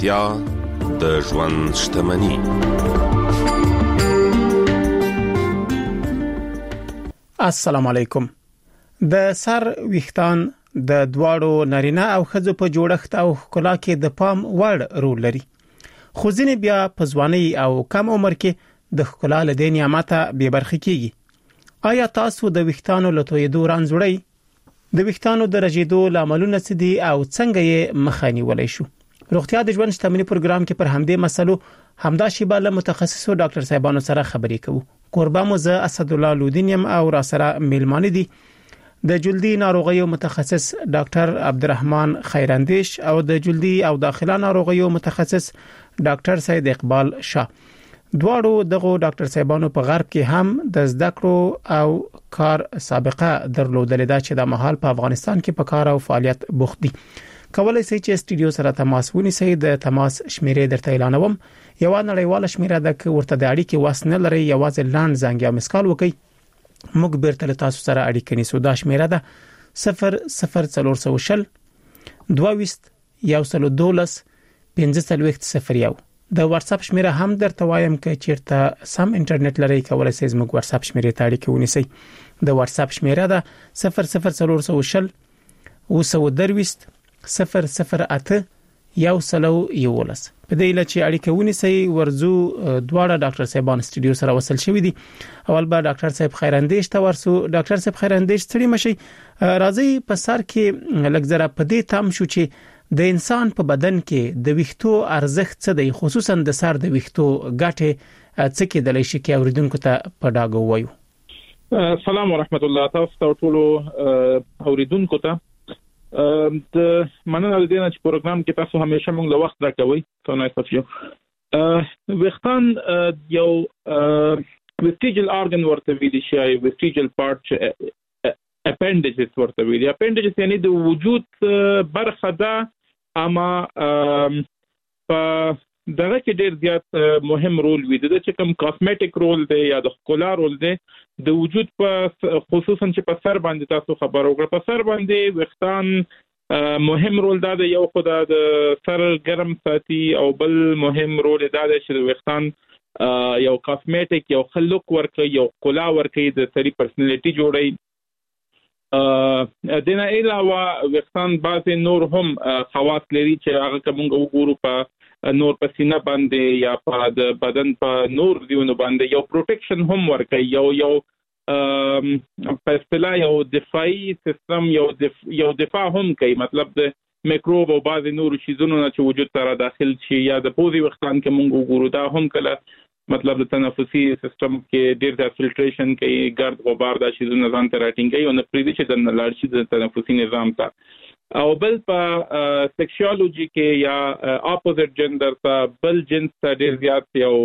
روغتیا د ژوند شتمني. السلام علیکم. د سر ویښتان د دواړو نارینه او ښځو په جوړښت او ښکلا کې د پام وړ رول لري. خو ځینې بیا په ځوانۍ او کم عمر کې د ښکلا له دې نعمته بې برخې کیږي. آیا تاسو د ویښتانو له تویېدو رنځ وړئ؟ د ویښتانو د رژېدو لاملونه څه دي او څنګه یې مخه نیولی شو؟ روغتیا د ژوند شتمني پروګرام کې پر همدې مسلو همدا شیبه له متخصصو ډاکټر صاحبانو سره خبرې کوو. کوربه مو زه اسدالله لودینیم او را سره میلمانه دي د جلدی ناروغیو متخصص ډاکټر عبدالرحمن خیراندیش او د جلدی او داخله ناروغیو متخصص ډاکټر سید اقبال شاه. دواړو دغه ډاکټر صاحبانو په غرب کې هم د زده کړو او کار سابقه درلودلې ده چې د مهال په افغانستان کې په کار او فعالیت بوخت دي. کولای شئ چې استودیو سره تماس ونیسئ. د تماس شمیرې درته اعلانوم. یو نړیواله شمیره ده که ورته د اړیکې وس نه لري یوازې لاند زنګ یا مسکال وکړئ. موږ بیرته له تاسو سره اړیکه نیسو. دا شمیره ده 00420 22 112 1501. د واتس اپ شمیره هم درته وایم چې چیرته سم انټرنیټ لري کولای شئ زموږ واتس اپ شمیره ته اړیکه ونیسئ. د واتس اپ شمیره ده 00420 222 008 111. په دې لچې اړیکه ونیسئ. ورزو دواړه ډاکټر صاحبان استودیو سره وصل شوي دي. اول به ډاکټر صاحب خیراندیش ته ورسو. ډاکټر صاحب خیراندیش ستړي مشي. راځي په سر کې لږ زره په دې تام شو چې د انسان په بدن کې د ویښتو ارزښت څه دی، خصوصا د سر د ویښتو ګټه څه کېدلی شي کې اوریدونکو ته په ډاګه وایو. السلام ورحمت الله تاسو ټول اوریدونکو ته د مننه د دې چې پروګرام کې تاسو همیشه موږ له وخت راکوي. تاسو نه پاتې وختان یو vestigial organ ورته ویل شي، vestigial part appendage ورته ویل. appendage یعنی د وجود برخه ده، اما په دغه کې ډیر زیات مهم رول وي. د چې کوم کاسمیټیک رول دی یا د ښکلا رول دی د وجود په خصوصا چې په سر باندې تاسو خبر وکړه. په سر باندې وختان مهم رول دا دی، یو خدای د سر ګرم ساتي او بل مهم رول دا دی چې وختان یو کاسمیټیک یو خلق ورکړي، یو ښکلا ورکړي، د سری پرسنالټي جوړي. دنه علاوه وختان بعض نور هم خواص لري چې هغه کوم وګورو په نور په سینه باندې یا په د بدن په نور دیونو باندې یو پروټیکشن هم ورکړي، یو په اصطلاح یو دفاعي سیستم یو دفاع هم کوي. مطلب د میکروب او بعض نور شیزونو چې وجود سره داخل شي یا د پوزي وختان کې موږ وګورو دا هم کله مطلب د تنفسي سیستم کې ډیر د فلټریشن کوي، ګرد غبار د شیزونو ځان ته راټینګي او نه پریدي چې د لاړ شي د تنفسي نظام ته. او بل په سیکشوالوجي کې یا اپوزیټ جندر ته بل جنس ته ډیر زیات یو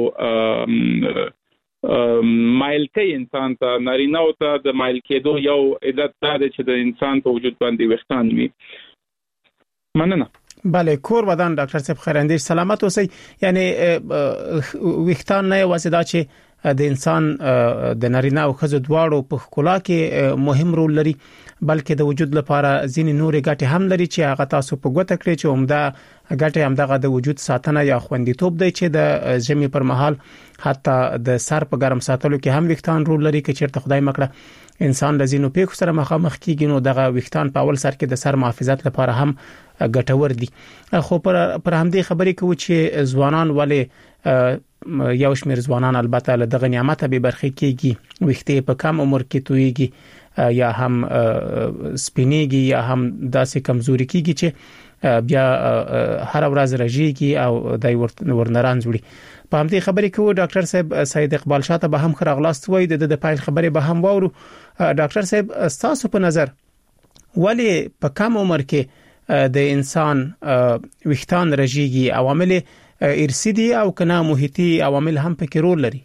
مایل کوي انسان ته، نارینه او ته د مایل کېدو یو علت دا دی چې د انسان په وجود باندې وختان وي. مننه. بله، کور ودان ډاکټر صاحب خیراندیش سلامت اوسئ. یعنی ویښتان نه یوازې دا چې د انسان د نارینه او ښځو دواړو په ښکلا کې مهم رول لري، بلکې د وجود لپاره ځینې نورې ګټې هم لري چې هغه تاسو په ګوته کړئ چې عمده ګټې همدغه د وجود ساتنه یا خوندیتوب دی چې د ژمي پر مهال حتی د سر په ګرم ساتلو کې هم ویښتان رول لري. که چیرته خدای مکړه انسان د ځینو پیښو سره مخامخ کیږي نو دغه ویښتان په اول سر کې د سر محافظت لپاره هم ګټور دي. خو پر همدې خبرې کوو چې ځوانان ولې یو شمېر ځوانان البته له دغه نعمت به برخې کیږي، ویښتې په کم عمر کې تویږي یا هم سپینېږي یا هم داسې کمزوري کیږي چې بیا هر ورځ رژيږي او دای ورنران جوړي. په همدې خبرې کوو ډاکټر صاحب سید اقبال شاه ته به هم خراغلاست وای د پایل خبرې به هم وورو. ډاکټر صاحب تاسو په نظر ولې په کم عمر کې د انسان ویښتان رژيږي؟ عوامل ارثي دي او کنه محیطي عوامل هم پکې رول لري؟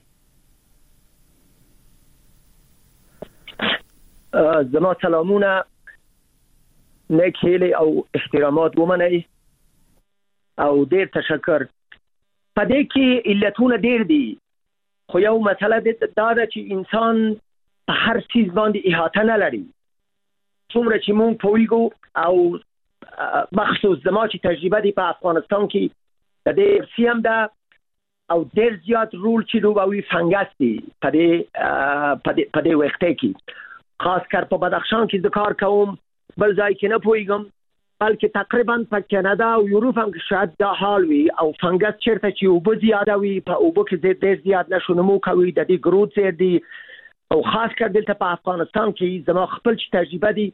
زما سلامونه، نیک هیله او احترامات ومنئ او ډیر تشکر. په دې کې علتونه ډیر دي، خو یو مسله دا ده چې انسان په هر چیز باندې احاطه نه لري. څومره چې مونږ پوهیږو او مخصوص زما چې تجربه دی په افغانستان کې د دې سیم دا او ډېر زیات رول چې لوبوي فنګس دی په دې وخت کې خاص کر په بدخشان کې د کار کوم بل ځای کې نه پوهیږم بلکې تقریبا په کانادا او یورپ هم شاید دا حال وي او فنګس چیرته چې اوبه زیاده وي په اوبه کې ډېر زیات نشو نمو کوي د دې ګروت زیات دی او خاص کر دلته په افغانستان کې زما خپل تجربه دي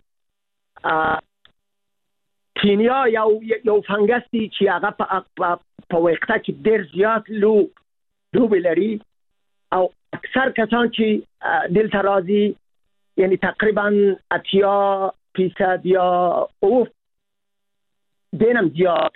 کینیا یو فنګس دی چې هغه په وخت کې ډېر زیات لوب لري او اکثر کسان چې دلته راځي یعنی تقریبا 80% یا او دینم زیات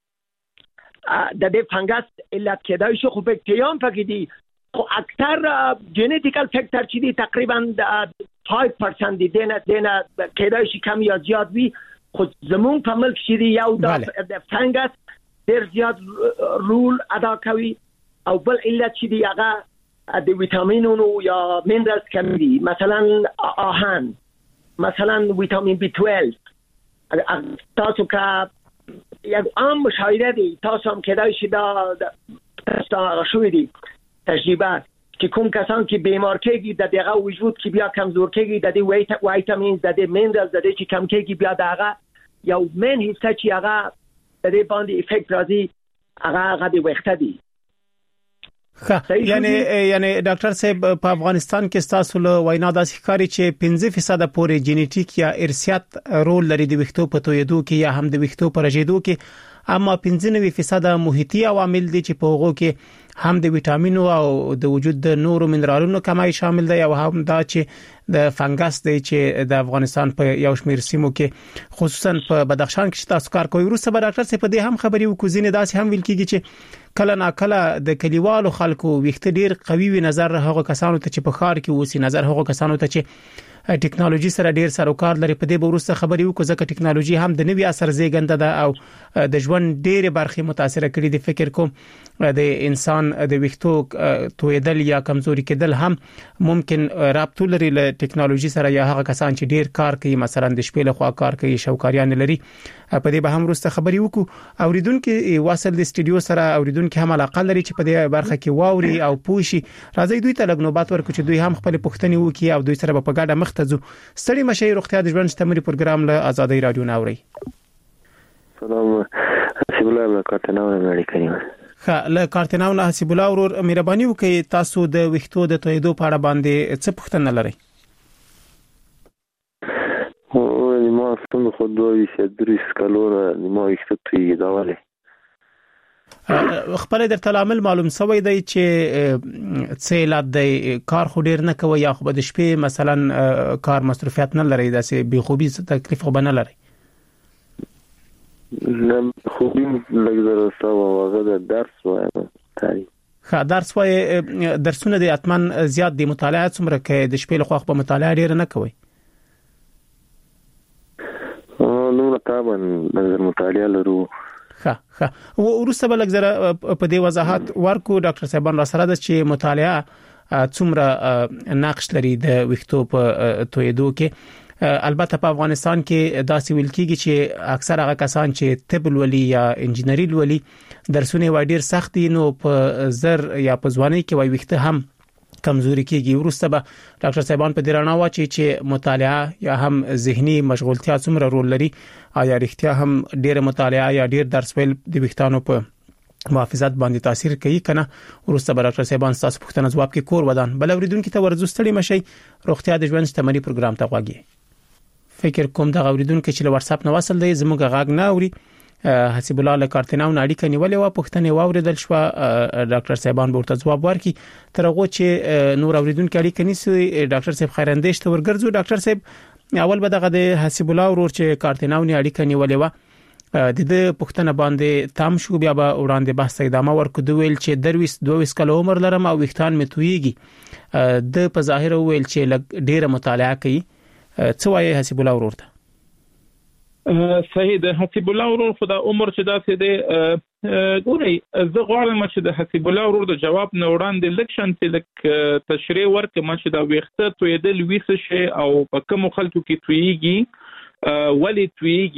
د دې فنګس علت کېدای شي خو بکتریام پکې دي خو اکثر جنیټیکل فیکټر چې دي تقریبا 5% دي دینه کېدای شي کم یا زیات وي خو زمون په ملک چې دي یو د فنګس ډېر زیات رول ادا کوي او بل علت چې دي هغه د ویټامینونو یا مینرالز کم دي مثلا آهن مثلا ویټامین B12 تاسو که یک عام مشاهده دی تاسو هم کېدای شي دا شوی دی تجربه چې کوم کسان چې بیمار کېږي د دغه وجود کې بیا کمزور کېږي د دې ویټامین د دې مینرالز د دې چې کم کېږي بیا دغه یو مین حصہ چې هغه د دې باندې افیکټ راځي هغه د وخت دی یعنی ډاکټر صاحب په افغانستان کې تاسو له وینا داسې ښکاري چې 15% پورې جینیټیک یا ارثیات رول لري د ویښتو په تویدو کې یا هم د ویښتو په رژیدو کې اما 95% محیطي عوامل دي چې په هغه کې هم د ویټامینو او د وجود د نورو منرالونو کمای شامل دی او هم دا چې د فنګس دی چې د افغانستان په یو شمېر سیمو کې خصوصا په بدخشان کې تاسو کار کوي وروسته به ډاکټر صاحب په دې هم خبري وکوزینه داسې هم ویل کیږي چې کله نا کله د کلیوالو خلکو ویښته ډیر قوي وي نظر هغه کسانو ته چې په خار کې وسی نظر هغه کسانو ته چې ټیکنالوژي سره ډیر سروکار لري په دې وروسته خبري وکړه ځکه ټیکنالوژي هم د نوي اثر زیږنده ده او د ژوند ډېر برخې متاثر کړي دي فکر کوم د انسان د ویښتو تویدل یا کمزوري کېدل هم ممکن رابط لري له ټیکنالوژي سره یا هغه کسان چې ډیر کار کوي مثلا د شپې له خوا کار کوي شوکاریان لري په دې به هم وروسته خبري وکړو اوریدونکو واصل د سټډیو سره اوریدونکو هم علاقه لري چې په دې برخه کې واوري او پوښي راځي دوی ته لګنوبات ورکړي چې دوی هم خپل پوښتنې وکړي او دوی سره په ګډه مخ ته ځو ستړي مشه روغتیا د ژوند شتمري پروګرام له آزادۍ رادیو ناوري سلام حسیب الله له کارتناو نه اړیکه له کارتناو نه حسیب الله ورور مهرباني وکړئ تاسو د ویښتو د تویدو په اړه باندې څه پوښتنه لرئ ما څنګه خو دوی درې کالونه ما ویښتو تویداوله خپل درته عامل معلوم سوی دی چې څه د کار خو ډیر نه کوي یا خو د شپې مثلا کار مصروفیت نه لري داسې بی خوبي تکلیف خو نه لري نه خوبي لګره سوا هغه د درس وایي درس وایي درسونه د اتمن زیات د مطالعه څومره کې د شپې له خو په مطالعه ډیر نه کوي نو طبعا د مطالعه لرو ښه ورسته بلک زره په دې وضاحت ورکو ډاکټر صاحبان را سره د چې مطالعه څومره نقش لري د ویښتو په تویدو کې البته په افغانستان کې داسې ویل کیږي چې اکثر هغه کسان چې طب ولي یا انجینری ولي درسونه وای ډیر سخت دي نو په زر یا په ځواني کې وای ویښته هم کمزوري کیږي ورسته به ډاکټر صاحبان په دې رڼا واچي چې مطالعه یا هم ذهني مشغولتیا څومره رول لري آیا رښتیا هم ډیره مطالعه یا ډیر درس ویل د ویښتانو په محافظت باندې تاثیر کوي کنه ورسته به ډاکټر صاحبان تاسو پوښتنه ځواب کې کور ودان بل اوریدونکو ته ورزو ستړي مشي روغتیا د ژوند شتمري پروګرام ته غواګي فکر کوم د اوریدونکو چې له واتس اپ نه وصل دی زموږ غاګ نه اوري حسیب الله له کارتناو اړیکه نیولې و پښتنې واوریدل شو ډاکټر صاحبان ورته جواب ورکړي تر هغه چې نور اوریدونکو اړیکه نیسي ډاکټر صاحب خیراندیش ته ورګرځو ډاکټر صاحب اول به دغه د حسیب الله ورور چې کارتناو اړیکه نیولې و د دې پښتنه باندې تام شو بیا به وړاندې بحث ادامه ورکړو ویل چې 22 کال عمر لرم او ویښتان می تویږي د په ظاهر ویل چې ډیره مطالعه کوي څه وایي حسیب الله ورور ته صحیح د حسیب الله ورور خو د عمر چې داسې دی ګوري زه غواړم چې د حسیب الله ورور د جواب نه وړاندې لکشن چې لک تشریح ورکړم چې دا ویښته تویدل ویسه شي او په کوم خلکو کې تویږي ولی تویږي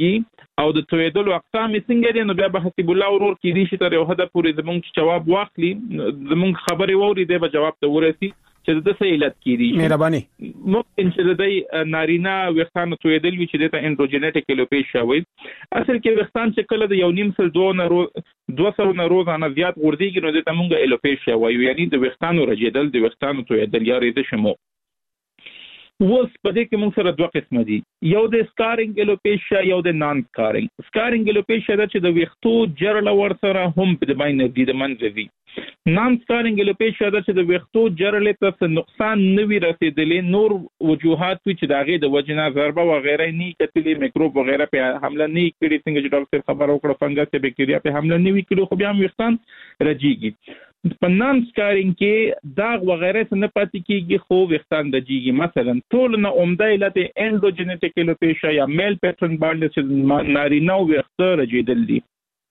او د تویدلو اقسام څنګه دي. نو بیا به حسب الله ورور کې دي چې تر یو حد پورې زمونږ جواب واخلي، زمونږ خبرې ووري دی به جواب ته ورسي چې د څه علت کیږي. مهرباني ممکن چې د نارینه وختان تویدل وي چې د اندروجینیټک الوپیشیا وي. اصل کې وختان چې کله د یو نیم سل 200 نه روزانه زیات غورځيږي نو د تمونګه الوپیشیا وایي، یعنی د وختانو رجیدل، د وختانو تویدل یا ریده شمو. وس په دې کې موږ سره دوه قسمه دي، یو د سکارینګ الوپیشیا، یو د نان سکارینګ. سکارینګ الوپیشیا د چې د وختو جرل ور سره هم په باندې دي د منځ دي. نان سکارینګ الوپیشیا د چې د وختو جرل ته نقصان نوي رسیدلې، نور وجوهات چې داغه د وجنا ضربه و غیره نه کتلې، میکروب و غیره په حمله نه کړي، څنګه چې ډاکټر خبر وکړه فنګس یا بکټریا په حمله نه وکړي، خو بیا هم وختان رجیږي. په نان سکارینګ کې داغ و غیره څه نه پاتې کیږي، خو وختان رجیږي. مثلا ټول نه عمده علت اندوجینیټک الوپیشیا یا میل پیټرن بالډ چې نارینه وخت رجیدل دي،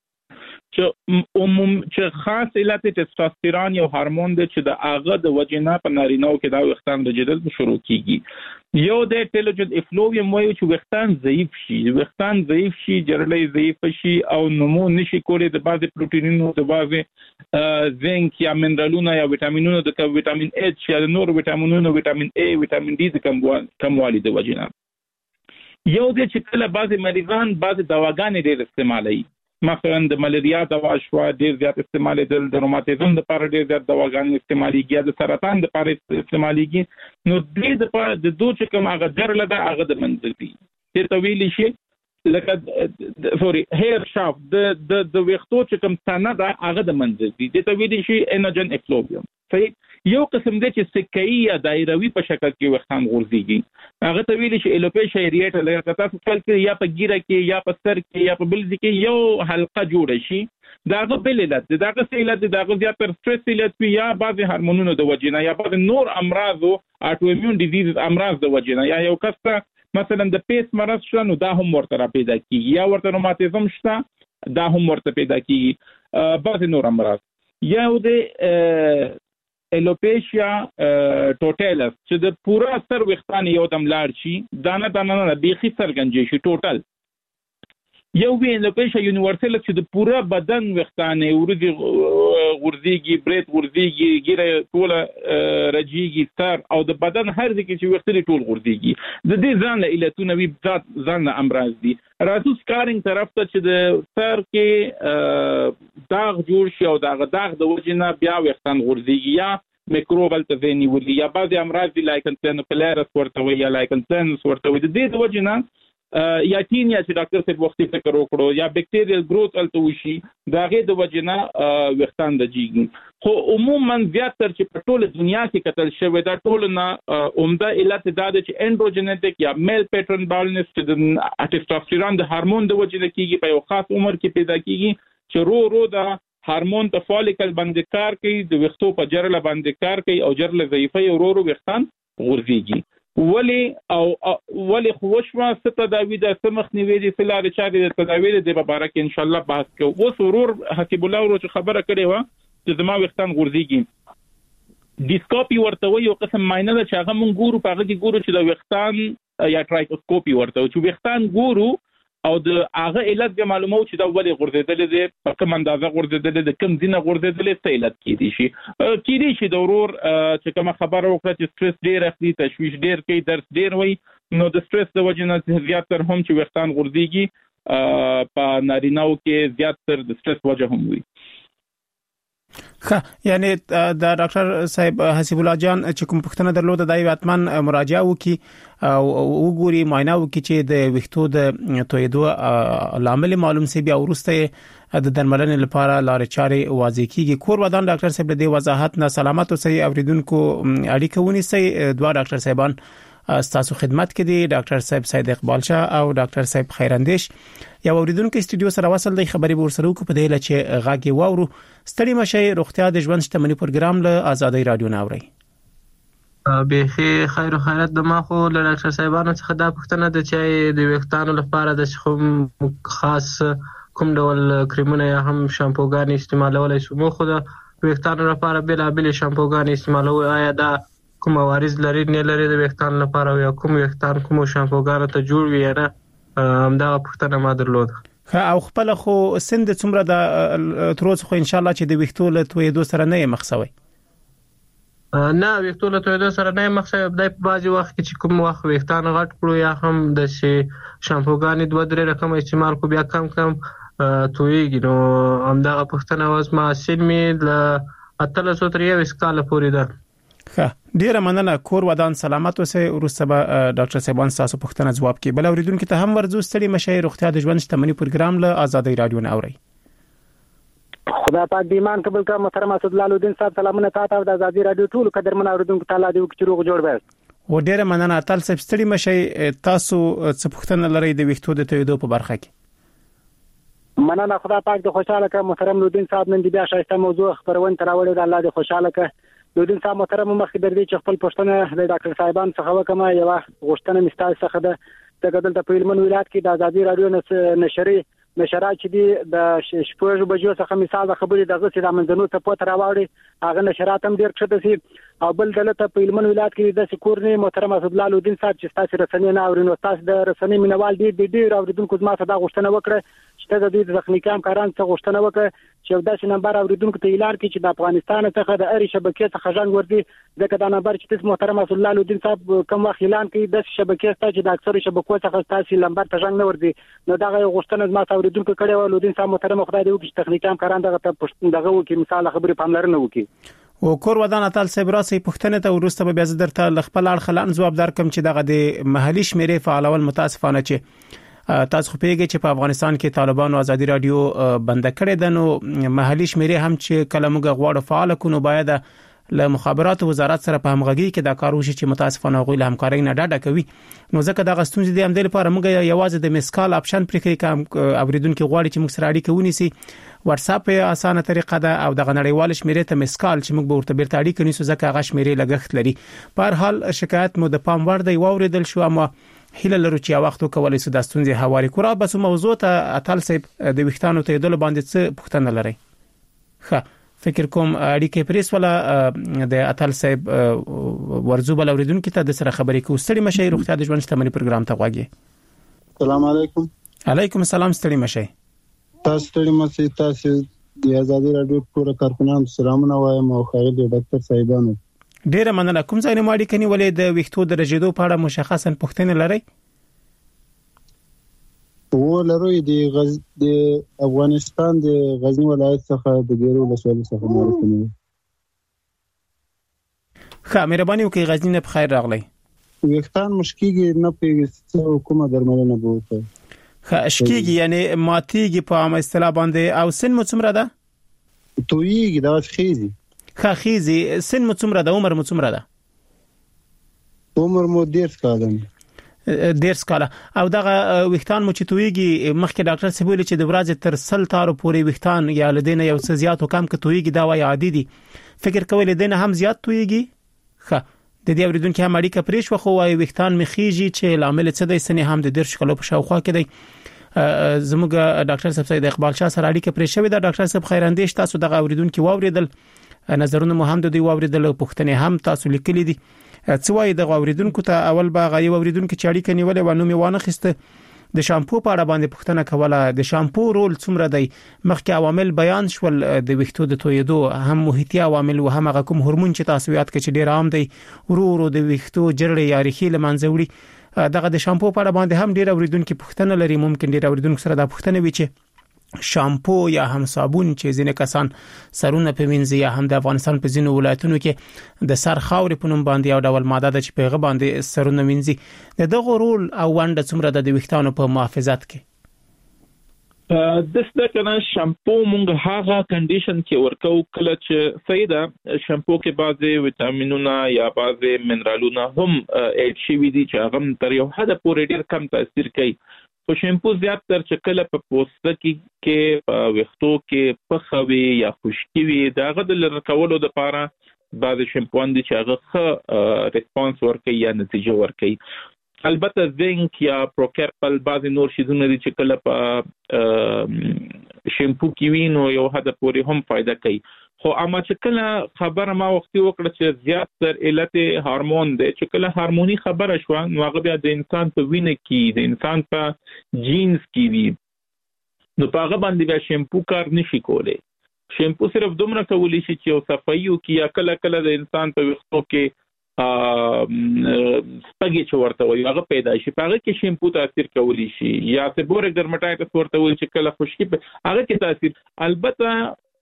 چې خاص علت ټستوستيرون یو هورمون دی چې د اغه د وجنا په نارینه‌و کې دا وختان رجیدل شروع کیږي. یو د ټیلوجن افلوویم وایي چې وختان ضعیف شي، جرلې ضعیف شي او نمو نشي کولای د بعض پروتینونو، د بعض زنک یا منرالونو یا وټامینونو، د وټامین ایچ یا نور وټامینونو، وټامین ای، وټامین ډي د کموالي د وجنا. یو د چې کله بعض مریضان بعض دواګانې ډېر استعمالوي، مثلا د ملیریا دوا شو ډیر زیات استعمالېدل، د روماتیزم لپاره ډیر زیات دواګانې استعمالېږي، د سرطان لپاره استعمالېږي. نو د لپاره د دوه چې کوم هغه جرله ده هغه د منځ دي چې طویل شي لکه هیر شاف د وختو چې کوم ثانه ده هغه د منځ دي، د طویل شي انوجن افلوویم. صحیح. یو قسم دی چې سکه‌ای یا دایروي په شکل کې وختان غورځيږي، هغه طویل شي الوپیشیا ایریټ لکه تاسو خپل کې یا په ګیره کې یا په سر کې یا په بلځ کې یو حلقه جوړه شي، داغه بل علت داغه سیلت داغه زیات تر سټرس علت یا بعض هورمونونو د وجنه یا بعض نور امراض او اټو ایمیون ډیزیز امراض د وجنه، یا یو کس مثلا د پیس مرض شته نو دا هم ورته پیدا کیږي، یا ورته روماتیزم شته دا هم ورته پیدا کیږي، بعض نور امراض. یا د الوپیشیا ټوټالس چې د پورا سر وختان یو دم لاړ شي، دانه نه بیخي سرګنجي شي ټوټل. یو وی الوپیشیا یونیورسل چې د پورا بدن وختان غورځيږي، برېت غورځيږي، ګیره ټوله رجیږي، سر او د بدن هر ځای چې وختلي ټول غورځيږي. د دې ځان له علتونه وی ځان امراض دي. راځو سکارینګ طرف ته چې د سر کې داغ جوړ شي او داغ د وجنه بیا وختان غورځيږي، یا میکروبل ته ځینی ولي، یا بعض امراض دي لایکن سینوفیلارس ورته وي یا لایکن سینس ورته وي. د دې د وجنه یا تینیا چې ډاکټر صاحب وختي فکر وکړو یا بکټیریل گروث الته وشي داغه د وجنه وختان د جیږي. خو عموما زیاتره چې په ټوله دنیا کې قتل شوی دا ټول نه عمده علت دا د چې اندروجینیټک یا میل پیټرن بالډنس چې د ټستوستيرون د هورمون د وجنه کیږي، په یو خاص عمر کې پیدا کیږي چې رو د هورمون په فالیکل باندې کار کوي، د وختو په جرله باندې کار کوي او جرله ضعیفه رو وختان غورځيږي. ولی خوشوا ستداوی د سمخنیوي د فلاري چاري د تداوی د مبارک ان شاء الله بحث کوو. اوس ورور حسب الله ورو خبره کړې و چې زما وختان غورځيږي، ډیسکوپي ورته وي، یو قسم ماینه ده چې هغه مونږ ګورو، په هغه کې ګورو چې د وختان یا ټرایکوسکوپي ورته چې وختان ګورو او د هغه علت به معلومو چې دا ولې غورځیدل دي، په کوم اندازه غورځیدل دي، کوم دینه غورځیدل څه علت کیدی شي د ورور چې کوم خبره وکړه چې سټرس ډیر اخلي، تشویش ډیر کوي، درس ډیر وي، نو د سټرس د وجه نه زیاتره هم چې وختان غورځيږي په نارینه‌و کې زیاتره د سټرس وجه هم وي. یعنی د ډاکټر صاحب حسب الله جان چې کوم پښتنه درلوده دای واتمن مراجعه وکي او وګوري معاینه وکي چې د وختو د تویدو لامل معلوم سي، بیا ورسته د درملنې لپاره لارې چارې واضح کیږي. کور ودان ډاکټر صاحب د وضاحت نه سلامت او صحیح اوریدونکو اړیکه ونیسي. دوه ډاکټر صاحبان ستاسو خدمت کې دي، ډاکټر صاحب سید اقبال شاه او ډاکټر صاحب خیراندیش. یو اوریدونکو استودیو سره وصل دی، خبري ورسره کو په دې لچې غاګي واورو. ستړي مشه روغتیا د ژوند شتمنۍ پروګرام له آزادۍ رادیو نه اوري. به خیر او خیرات د ما خو له ډاکټر صاحبانو څخه دا پوښتنه ده چې د وختانو لپاره د خاص کوم ډول کریمونه یا هم شامپوګان استعمالولای شو؟ مو خو د وختانو لپاره بلابل شامپوګان استعمالوي، آیا دا کوم عوارض لري نه لري د وختان لپاره، یا کوم وختان کوم شامپوګان ته جوړ وي نه همدغه پوښتنه ما درلوده. او خپل خو سند څومره د تروڅ خو ان شاء الله چې د ویښتو له تویدو سره نه مخسوي؟ نه، ویښتو له تویدو سره نه مخسوي. په بعضي وخت کې چې کوم وخت ویښتان غټ کړو یا هم د شامپوګانې 2-3 رقم استعمال کو بیا کم تویږي. نو همدغه پوښتنه اوس ما سن مې له 18 تر 21 کال پورې ده. ډیره مننه. کور ودان سلامت اوسئ. وروسته به ډاکټر صاحبان تاسو پوښتنه ځواب کوي. بل اوریدونکو ته هم ورځو ستړي مشي. روغتیا د ژوند شتمنۍ پروګرام له آزادۍ رادیو نه اوري. خدا پاک دی ایمان قبول کا محترم اسدالله الدین صاحب سلامونه تاسو د آزادۍ رادیو ټول قدرمن اوریدونکو ته الله دې وکړي روغ جوړ وي. و ډیره مننه. تل صاحب ستړي مشي. تاسو څه پوښتنه لرئ د ویښتو د تویدو په برخه کې؟ مننه. خدا پاک د خوشاله کا محترم الدین صاحب نن دې بیا شایسته موضوع خبرونه تراوړې د الله دې خوشاله کا. الدین صاحب محترم مخکې درې چې خپل پوښتنه د ډاکټر صاحبان څخه وکمه یو غوښتنه مستای څخه ده د ګدل په هلمند ولایت کې د آزادۍ رادیو نشرات چې دی د شپږ بجو څخه مثال د خبرې دغه چې د منځنو ته پوت راوړي هغه نشرات هم ډیر کښته سي. او بل دلته په هلمند ولایت کې د سکورني محترم اسدالله الدین صاحب چې تاسو رسنۍ نه اورینو تاسو د رسنۍ مینوال ډیر اوریدونکو ما ته دا غوښتنه وکړه چې د دې تخنیکي همکارانو څخه غوښتنه وکړه چې داسې نمبر اوریدونکو ته اعلان کړي چې د افغانستان څخه د اړ شبکې څخه ځان ورتي ځکه دا نمبر چې تاسو محترم اسدالله الدین صاحب کوم وخت اعلان کړي د شبکې څخه چې د اکثر شبکو څخه تاسو نمبر ته ځان نه ورتي. نو دا غوښتنه ما ته اوریدونکو کړي و. الدین صاحب محترم خدای دې وکړي تخنیکي همکاران دغه وکړي مثال خبرې پاملرنه وکړي. او کور ودان اتل صاحب راسي پښتنه ته ورسته به بیا درته خپل اړخلان جواب درکم چې دغه د محلي شمیرې فعالول متاسفانه چې تاسو پیګه چې په افغانستان کې طالبانو آزادۍ رادیو بند کړی ده. نو محلي شمیرې هم چې کله موږ غواړو فعال کونو باید له مخابرات وزارت سره په همغږي کې دا کار وشي چې متاسفانه غوښ له همکارۍ نه ډډه کوي. نو ځکه دا غستون دي هم د لپاره موږ یوازې د مسکال اپشن پرې کوي اوریدونکو غواړي چې موږ سره اړیکه ونیسي. واتس اپ یو اسانه طریقه ده او د غنړیوال شمیرې ته مسکال چې موږ به ورته بیرته اړیکه نیسو ځکه هغه شمیرې لګښت لري. په هر حال شکایت مو د پام وړ دی واوریدل شو اما هیله لرو چې وخت کولای سو د ستونزې حواله کړو. بس موضوع ته اتل صاحب د ویښتانو ته دل باندې څه پوښتنه لري؟ فکر کوم اړیکه پریس ولا د اتل صاحب ورزو بل اوریدونکو ته د سره خبرې کوو. ستړي مشي. روغتیا د ژوند شتمنۍ پروګرام ته غواګي. السلام علیکم. علیکم السلام. ستړي مشي. تاسو ستړي مشي. تاسو د آزادۍ رادیو ټول کارکونانو سلامونه وایم او خیرې د ډاکټر صاحبانو. ډیره مننه. کوم ځای نه ماړي کني ولې د ویښتو د رژیدو په اړه مشخصا پوښتنه لري؟ ولروي د افغانستان د غزنی ولایت څخه د ګیرو ولسوالۍ څخه مارکونه. مهرباني وکړئ غزنی نه بخیر راغلی. ویښتان مشکیږي نه پیږي کومه درملنه بوته. شکیږي یعنی ماتیږي په عام اصطلاح باندې. او سن مو څومره ده؟ تویږي دا خيزي. خيزي. سن مو څومره ده؟ عمر مو څومره ده؟ عمر مو 10 کال. 10 کال. او دغه ویښتان مو چې تویږي مخکې ډاکټر صاحب ویل چې د ورځې تر 100 تارو پورې ویښتان یا لدینه یو څه زیات او کم کې تویږي دا وایي عادي دي. فکر کوئ لدینه هم زیات تویږي؟ د دې اوریدونکو هم اړیکه پریش وخو وایي ویښتان مخیږي چې لامل څه دی؟ سنې هم د 10 کالو په شاوخوا کې دی. زموږ ډاکټر صاحب سید اقبال شاه سره اړیکه پرې شوې ده. ډاکټر صاحب خیر اندیش تاسو دغه اوریدونکو واوریدل نظرونه مو هم د دوی واوریدل پوښتنه هم تاسو لیکلې دي. څه وایي د اوریدونکو ته؟ اول به غي اوریدونکو چې اړیکه نیولې و نو می وانه خسته د شامپو په اړه باندې پوښتنه کوله. د شامپو رول څومره دی؟ مخکې عوامل بیان شول د ویښتو د تویدو هم محیطي عوامل او هم هغه کوم هورمون چې تاسو یاد کړئ چې ډیر عام دی ورو د ویښتو جرړې یا ریښې لمنځه وړي. دغه د شامپو په اړه باندې هم ډیر اوریدونکو پوښتنه لري. ممکن ډیر اوریدونکو سره دا پوښتنه وي چې شامپو یا هم صابون چې ځینې کسان سرونه په وینځي یا هم د افغانستان په ځینو ولایتونو کې د سر خاورې په نوم باندې یو ډول ماده ده چې په هغه باندې سرونه وینځي. دغه رول او ونډه څومره د ویښتانو په محافظت کې؟ دسته کنه شامپو مونږ هغه کنډیشن کې ورکو کله چې سیده شامپو کې بعضي وټامینونه یا بعضي منرالونه هم اډ شوي دي چې هغه تر یو حد پورې ډیر کم تاثیر کوي. خو شامپو زیات تر چې کله په پوسته کې په ویښتو کې پخوي یا خشکي وي داغه د لری کولو لپاره بعض شامپوان دي چې هغه ښه ریسپانس ورکوي یا نتیجه ورکوي. البته زینک یا پروکرپل بعض نور شیزونه دي چې کله په شامپو کې وي نو یو حد پورې هم فائدہ کوي. خو اما چې کله خبره ما وختي وکړه چې زیات تر علت هورمون دی چې کله هورموني خبره شو نو هغه بیا د انسان په وینه کې د انسان په جینز کې دی نو په هغه باندې بیا شیمپو کار نشي کولی شیمپو صرف دومره کولی شي چې یو صفایو کې یا کله د انسان په ویښتو کې سپږی چې ورته وایي هغه پیدا شي په هغه کې شیمپو تاثیر کولی شي یا سیبورک ډرماټایټس ورته وایي چې کله خشکي هغه کې تاثیر البته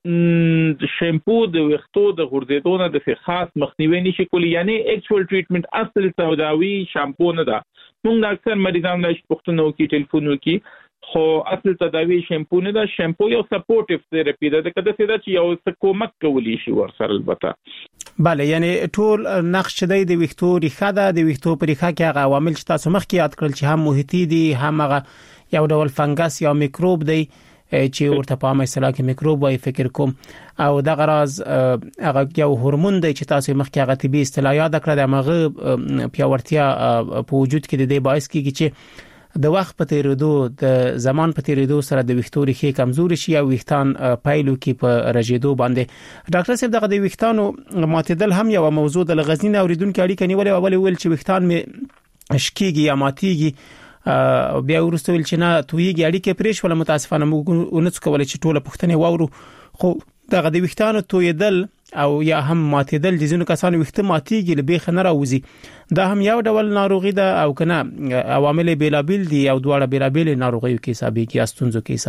شیمپو د ویښتو د غورځېدو نه د خاص مخنیوي نشي کولی یعنی اکچوال ټریټمنټ اصل تداوی شامپو نه ده موږ اکثر مریضان له پښتنو کې ټلیفونو کې خو اصل تداوی شیمپو نه ده شیمپو یو سپورټیو تھراپي ده کله چې یو څه کومک کولی شي ورسره البته بله یعنی ټول نقش د ویښتو ریښه ده د ویښتو په ریښه کې هغه عوامل چې تاسو مخکې یاد کړل چې هم محیطي دي هم هغه یو ډول فنګس یا میکروب دی چې ورته په عامه اصطلاح کې میکروب وایي فکر کوم او د غراز هغه یو هورمون دی چې تاسو مخکې هغه طبي اصطلاح یاد کړل د هغه پیاوړتیا په وجود کې د دې باعث کیږي چې د وخت په تیریدو د زمان په تیریدو سره د ویښتو ریښې کمزوري شي او ویښتان پایلو کې په رژیدو باندې ډاکټر صاحب دغه د ویښتانو ماتیدل هم یو موضوع د غزنین اوریدونکو اړیکه نیولې او ول چې ویښتان می شکیږي یا ماتیږي بیا ورسته ول چې نه تویږي اړیکه پرېښ ولا متاسفانه موږ اونڅ کول چې ټوله پښتنه وورو خو دغه د ویښتانو تویدل او یا هم ماتیدل د ځینو کسانو ویښته ماتیږي لبیخ نه راوځي دا هم یو ډول ناروغي ده او کنه عوامل بیلابیل دي او دواړه بیلابیل ناروغیو کې حسابيږي استونزو کې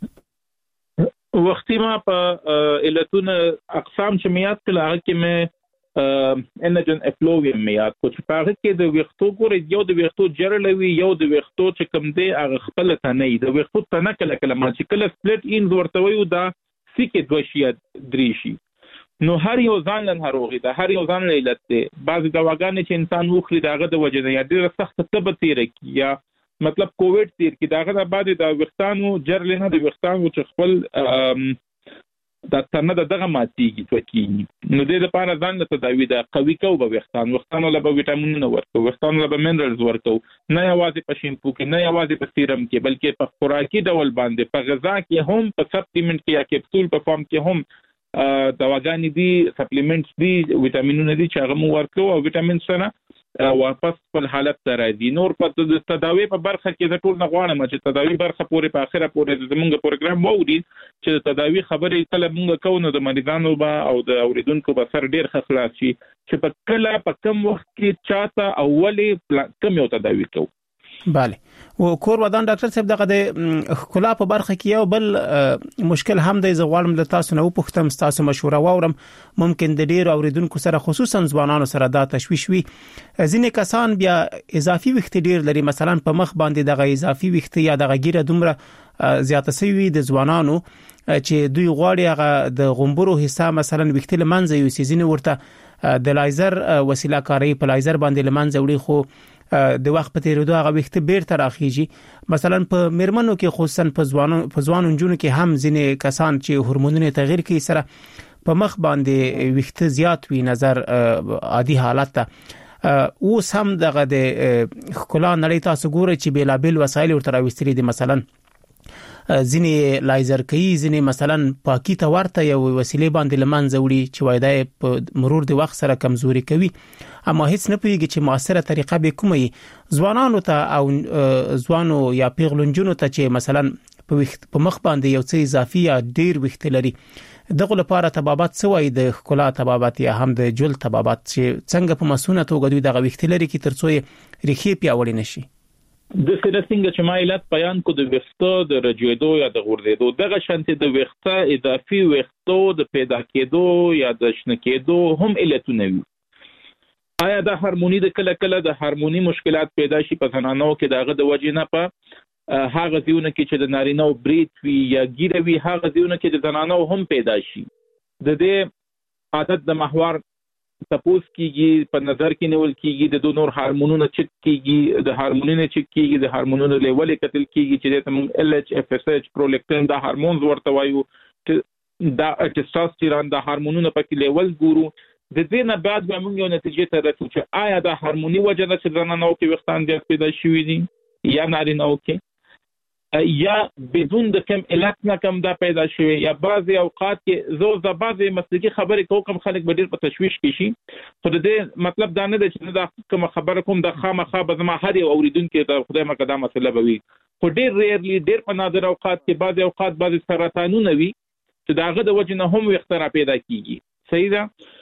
حسابيږي وختي ما په علتونه اقسام چې میات کله هغه کې مې انجن افلوویم میات کو چې هغه کې د ویښتو ګورې یو د ویښتو جرلوي یو د ویښتو چې کوم دی هغه خپل تنه د ویښتو تنه کله ما چې کله سپلټ ان ورته وي دا سکه دوشیا دریشي نو هر یو ځان له ناروغي ده هر یو ځان له علت ده بعض دواګانې چې انسان وخوري داغه د وجه نه یا ډېر سخت تبه تیر کی یا مطلب کووډ تیر کی داغه د بعد د وختانو جرل نه د وختانو چې خپل د تنه دغه ماتيږي توکي نو د لپاره ځان له تداوی ده قوي کو به وختانو له وټامینونه ورکو وختانو له منرالز ورکو نه یوازې په شیمپو کې نه یوازې په سیرم کې بلکې په خوراکي ډول باندې په غذا کې هم په سپلیمنت کې یا کپسول په فارم کې هم دواګانې دي سپلیمنټس دي وټامینونه دي چې هغه مو ورکو او وټامین سره واپس په حالت ته راځي نور په تداوی په برخه کې د ټول نه غواړم چې تداوی برخه پورې په اخره پورې زمونږ پروګرام ووري چې تداوی خبرې کله موږ کوو نو د مریضانو او د اوریدونکو په سر ډیر خلاص شي چې په کله په کم وخت کې چاته اولي کم یو تداوی کوو بله او کور ودان ډاکټر صاحب دغه د خلا په برخه کې یو بل مشکل هم دی زغوالم د تاسو نو پختم تاسو مشوره واورم ممکن د ډیر اوریدونکو سره خصوصا ځوانانو سره دا تشویش وي ځینې کسان بیا اضافي وخت ډیر لري مثلا په مخ باندې دغه اضافي وخت یا دغه ګیره دومره زیاته سوي د ځوانانو چې دوی غواړي هغه د غومبرو حصہ مثلا وخت لمنځه یو سيزن ورته د لایزر وسیله کاری په لایزر باندې لمنځه وړي خو د وخت په تیریدو هغه وخت بیرته راخیږي مثلا په مرمنو کې خصوصا په ځوانو جنونو کې هم ځینې کسان چې هورمونونه تغییر کوي سره په مخ باندې وخت زیات وي نظر عادي حالت ته اوس هم دغه د خلا نړۍ تاسو ګورئ چې بیلابل وسایل ورته راوستري دي مثلا ځینې لایزر کوي ځینې مثلا پاکي ته ورته یو وسیله باندې لمنځه وړي چې وایي په مرور د وخت سره کمزوري کوي اما هیڅ نه پوهیږي چې موثره طریقه به کومه ځوانانو ته او ځوانو یا پیغلونجونو ته چې مثلا په مخ باندې یو څه اضافي یا ډیر وخت لري دغه لپاره تبابات سوای د خلا تبابات یا هم د جل تبابات چې څنګه په مسونه توګه دوی دغه وخت لري کې ترڅو ریښې پیاوړې نشي د سرسنګ چې ما علت بیان کو د وختو د رجویدو یا د غورځېدو دغه شانتي د وخته اضافي وختو د پیدا کېدو یا د شنه کېدو هم علتونه وي آیا د هارموني د کله د هارموني مشکلات پیدا شي په زنانو کې دغه د وجې نه په هغه ځونه کې چې د نارینو بریت وي یا ګیره وي هغه ځونه کې د زنانو هم پیدا شي د دې عادت د محور تپوس کیږي په نظر کې نیول کیږي د نور هورمونونو چک کیږي د هورمونونو چک کیږي د هورمونونو لیول کتل کیږي چې د ال ایچ اف اس ایچ پرولیکټین د هورمونز ورته وایو دا ټستوستيرون د هورمونونو په کې لیول ګورو د دې نه بعد به موږ یو نتیجه ته رسو چې آیا د هورموني وجه نه چې زنانو کې وختان زیات پیدا شوي دي یا نارینه‌و کې یا بدون د کم علت نه کم دا پیدا شوی یا بعضی اوقات کې زو د بعضی مسلکی خبرې کوم خلک به ډیر په تشویش کې شي خو د دې مطلب دا نه دی چې دا کوم خبره کوم د خامخا به زما هر یو اوریدونکو ته خدای مقدمه مسله به وي خو ډیر ریرلی ډیر په نادر اوقات کې بعضی اوقات بعضی سرطانونه وي چې داغه د وجه نه هم اختراع پیدا کیږي صحیح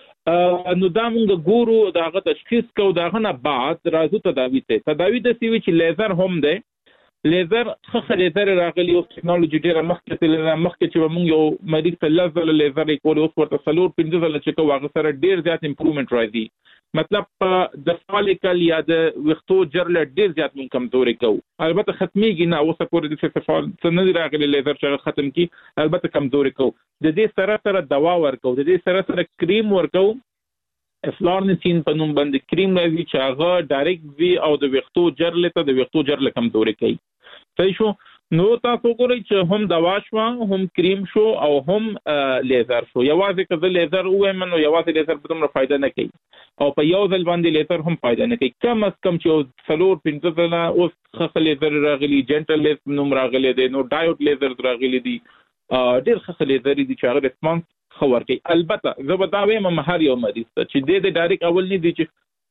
ده نو دا موږ ګورو داغه تشخیص کو داغه نه بعد راځو تداوی د سیوی چې لیزر هم ده لیزر خخ لیزر راغلی او ټکنالوژي ډیره مخکې چې موږ یو مریض ته لزل لیزر کول او ورته سلور 15 ځله چې کوه سره ډیر زیات امپروومنت راځي مطلب د فالیکل یا د وختو جرل ډیر زیات مون کمزوري کو البته ختميږي نه اوسه پورې د فعال څنګه راغلی لیزر چې ختم کی البته کمزوري کو د دې سره دوا ورکو د دې سره کریم ورکو افلارنسین په نوم باندې کریم راځي چې هغه ډایرکټ وی او د وختو جرل ته د وختو جرل کمزوري کوي صحیح شو نو تاسو ګورئ چې هم دوا شو هم کریم شو او هم لیزر شو یوازې کله لیزر وایم نو یوازې لیزر په دومره فائدہ نه کوي او په یو ځل باندې لیزر هم فائدہ نه کوي کم از کم چې سلور 15 ځله اوس خخ لیزر راغلي جنټل لیزر نوم راغلي دی نو ډایوډ لیزر راغلي دی ډیر خخ لیزر دي چې هغه ریسپانس خبر کوي البته زه به دا وایم مهار یو مریض ته چې د ډایرکټ اول نه دي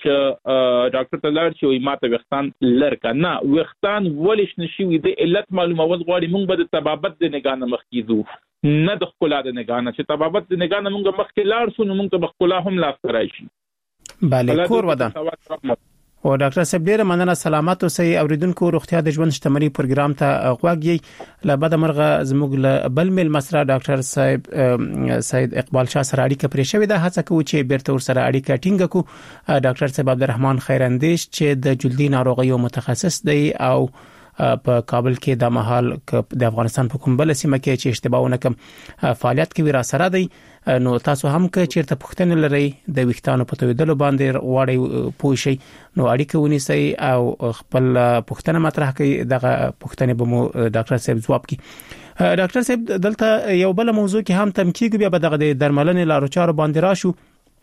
چې ډاکټر تلار چې ماته وختان لرکا نه وختان ولش نشي د علت معلومات غواړي مونږ به د طبابت د نگانه مخ کیزو نه د خپل د نگانه چې طبابت د نگانه مونږ مخ کې لاړ شو نو مونږ به خپل هم لاس راشي bale کور ودان او ډاکټر صاحب ډیره مننه سلامات اوسئ اوریدونکو روغتیا د ژوند شتمنۍ پروګرام ته غواګي لبد مرغه زموږ له بل مل مسره ډاکټر صاحب سید اقبال شاه سره اړیکه پرې شوې ده هڅه کوي چې بیرته ور سره اړیکه ټینګ کړو ډاکټر صاحب عبدالرحمن خیراندیش چې د جلدی ناروغیو متخصص دی او په کابل کې د محل د افغانستان په کوم بل سیمه کې چې اشتباه ونکم فعالیت کوي را سره دی نو تاسو هم که چیرته پوښتنه لرئ د ویښتانو په تویدلو باندې غواړئ پوه شئ نو اړیکه ونیسئ او خپل پوښتنه مطرح کړئ دغه پوښتنه به مو ډاکټر صاحب جواب کړي ډاکټر صاحب دلته یو بل موضوع کې هم تم کېږي بیا به دغه د درملنې لارو چارو باندې راشو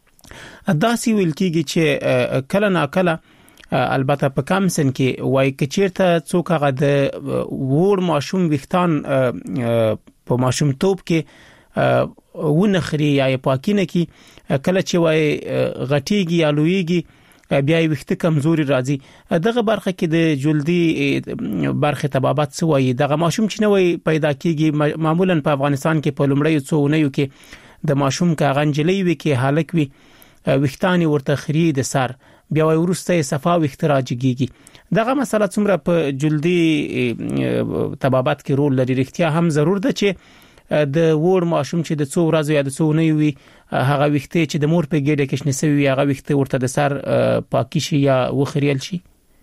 داسې ویل کېږي چې کله نا کله البته په کم سن کې وای کچیرته څوک هغه د وړ ماشوم ویښتان په ماشوم توپ کې ونخري یا پاکینه کې کله چې وای غټيږي یا لویږي بیا ویښته کمزوري راځي دغه برخه کې د جلدی برخه طبابت سوی دغه ماشوم چې نوې پیدا کیږي معمولا په افغانستان کې په لومړی څونیو کې د ماشوم کاغنجلې وي کې حالک وي ویښتان ورته خري د سر بیا ورسته صفا ویښته راځيږي دغه مسله څومره په جلدی طبابت کې رول لري رښتیا هم ضرور ده چې د وړ ماشوم چې د څو ورځې یا د څو نه وي هغه ویښته چې د مور په ګډه کې شنسوي هغه ویښته ورته د سر پاکي شي یا وخریل شي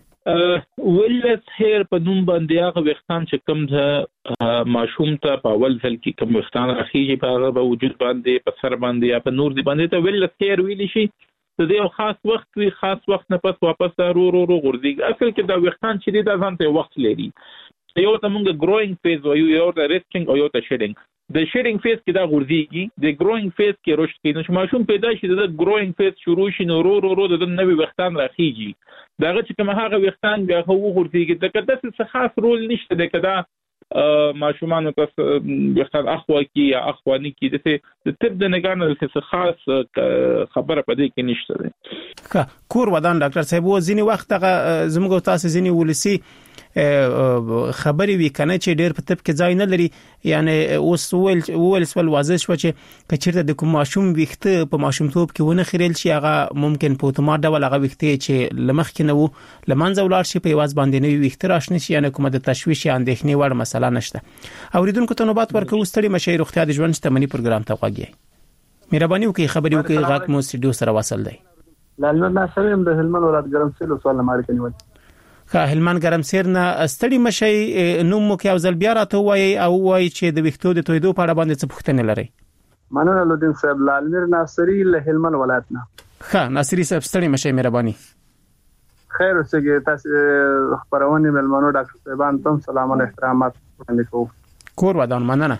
ولس هیر په نوم باندې هغه ویښتان چې کوم د ماشوم ته په اول ځل کې کوم ویښتان راخیږي په هغه په وجود باندې په سر باندې یا په نور دی باندې ته ولس هیر ویل شي د دې خاص وخت وی خاص وخت نه پس واپس رو غورځي اصل کې دا ویښتان چې دا ځانته وخت لري یو ته موږ گروینګ فیز او یو ته ریسټینګ او یو ته شیډینګ د شیډینګ فیز کې دا غورځيږي د گروینګ فیز کې رشد کوي نو ماشوم پیدا شي د گروینګ فیز شروع شي نو رو د نوې ویښتان راخیږي داغه چې کوم هغه ویښتان بیا هو غورځيږي د کده څه خاص رول نشته د کده ماشومان ته ویښتان اخوا کی یا اخوانی کی د طب د نگانه څه خاص خبره پدې کې نشته ده کور ودان ډاکټر صاحب وزینی وخت زموږ تاسو زینی ولسی خبري وی کنه چې ډېر په طب کې ځای نه لري یعنی اوس ول سوال واضح شو چې کچیرته د کوم ماشوم ویښته په ماشوم توپ کې ونه خریل شي هغه ممکن په اتومات ډول هغه ویښته چې لمخ کې نه وو لمنځه ولاړ شي په یواز باندې نه ویښته راشنه شي یعنی کومه د تشویش یا اندېښنې وړ مسله نشته اوریدونکو ته نوبات ورکو ستړي مشي روغتیا د ژوند شتمنۍ پروګرام ته غواګي مهرباني وکړئ خبري وکړئ غاک مو سټډیو سره وصل دی لالمر ناصر هم د هلمند ولایت ګرمسیر سوال لمر کې نیول هلمند ګرمسیر نه ستړي مشي نوم مو کې او ځل بیا راته وای او وای چې د ویښتو د تویدو په اړه باندې څه پوښتنه لري مننه لودین صاحب لالمر ناصری له هلمند ولایت نه ناصری صاحب ستړي مشي مهرباني خیر اوسه تاسو خبرونه ملمنو ډاکټر صاحبان تم سلام او احترامات وړاندې کوم کور ودان مننه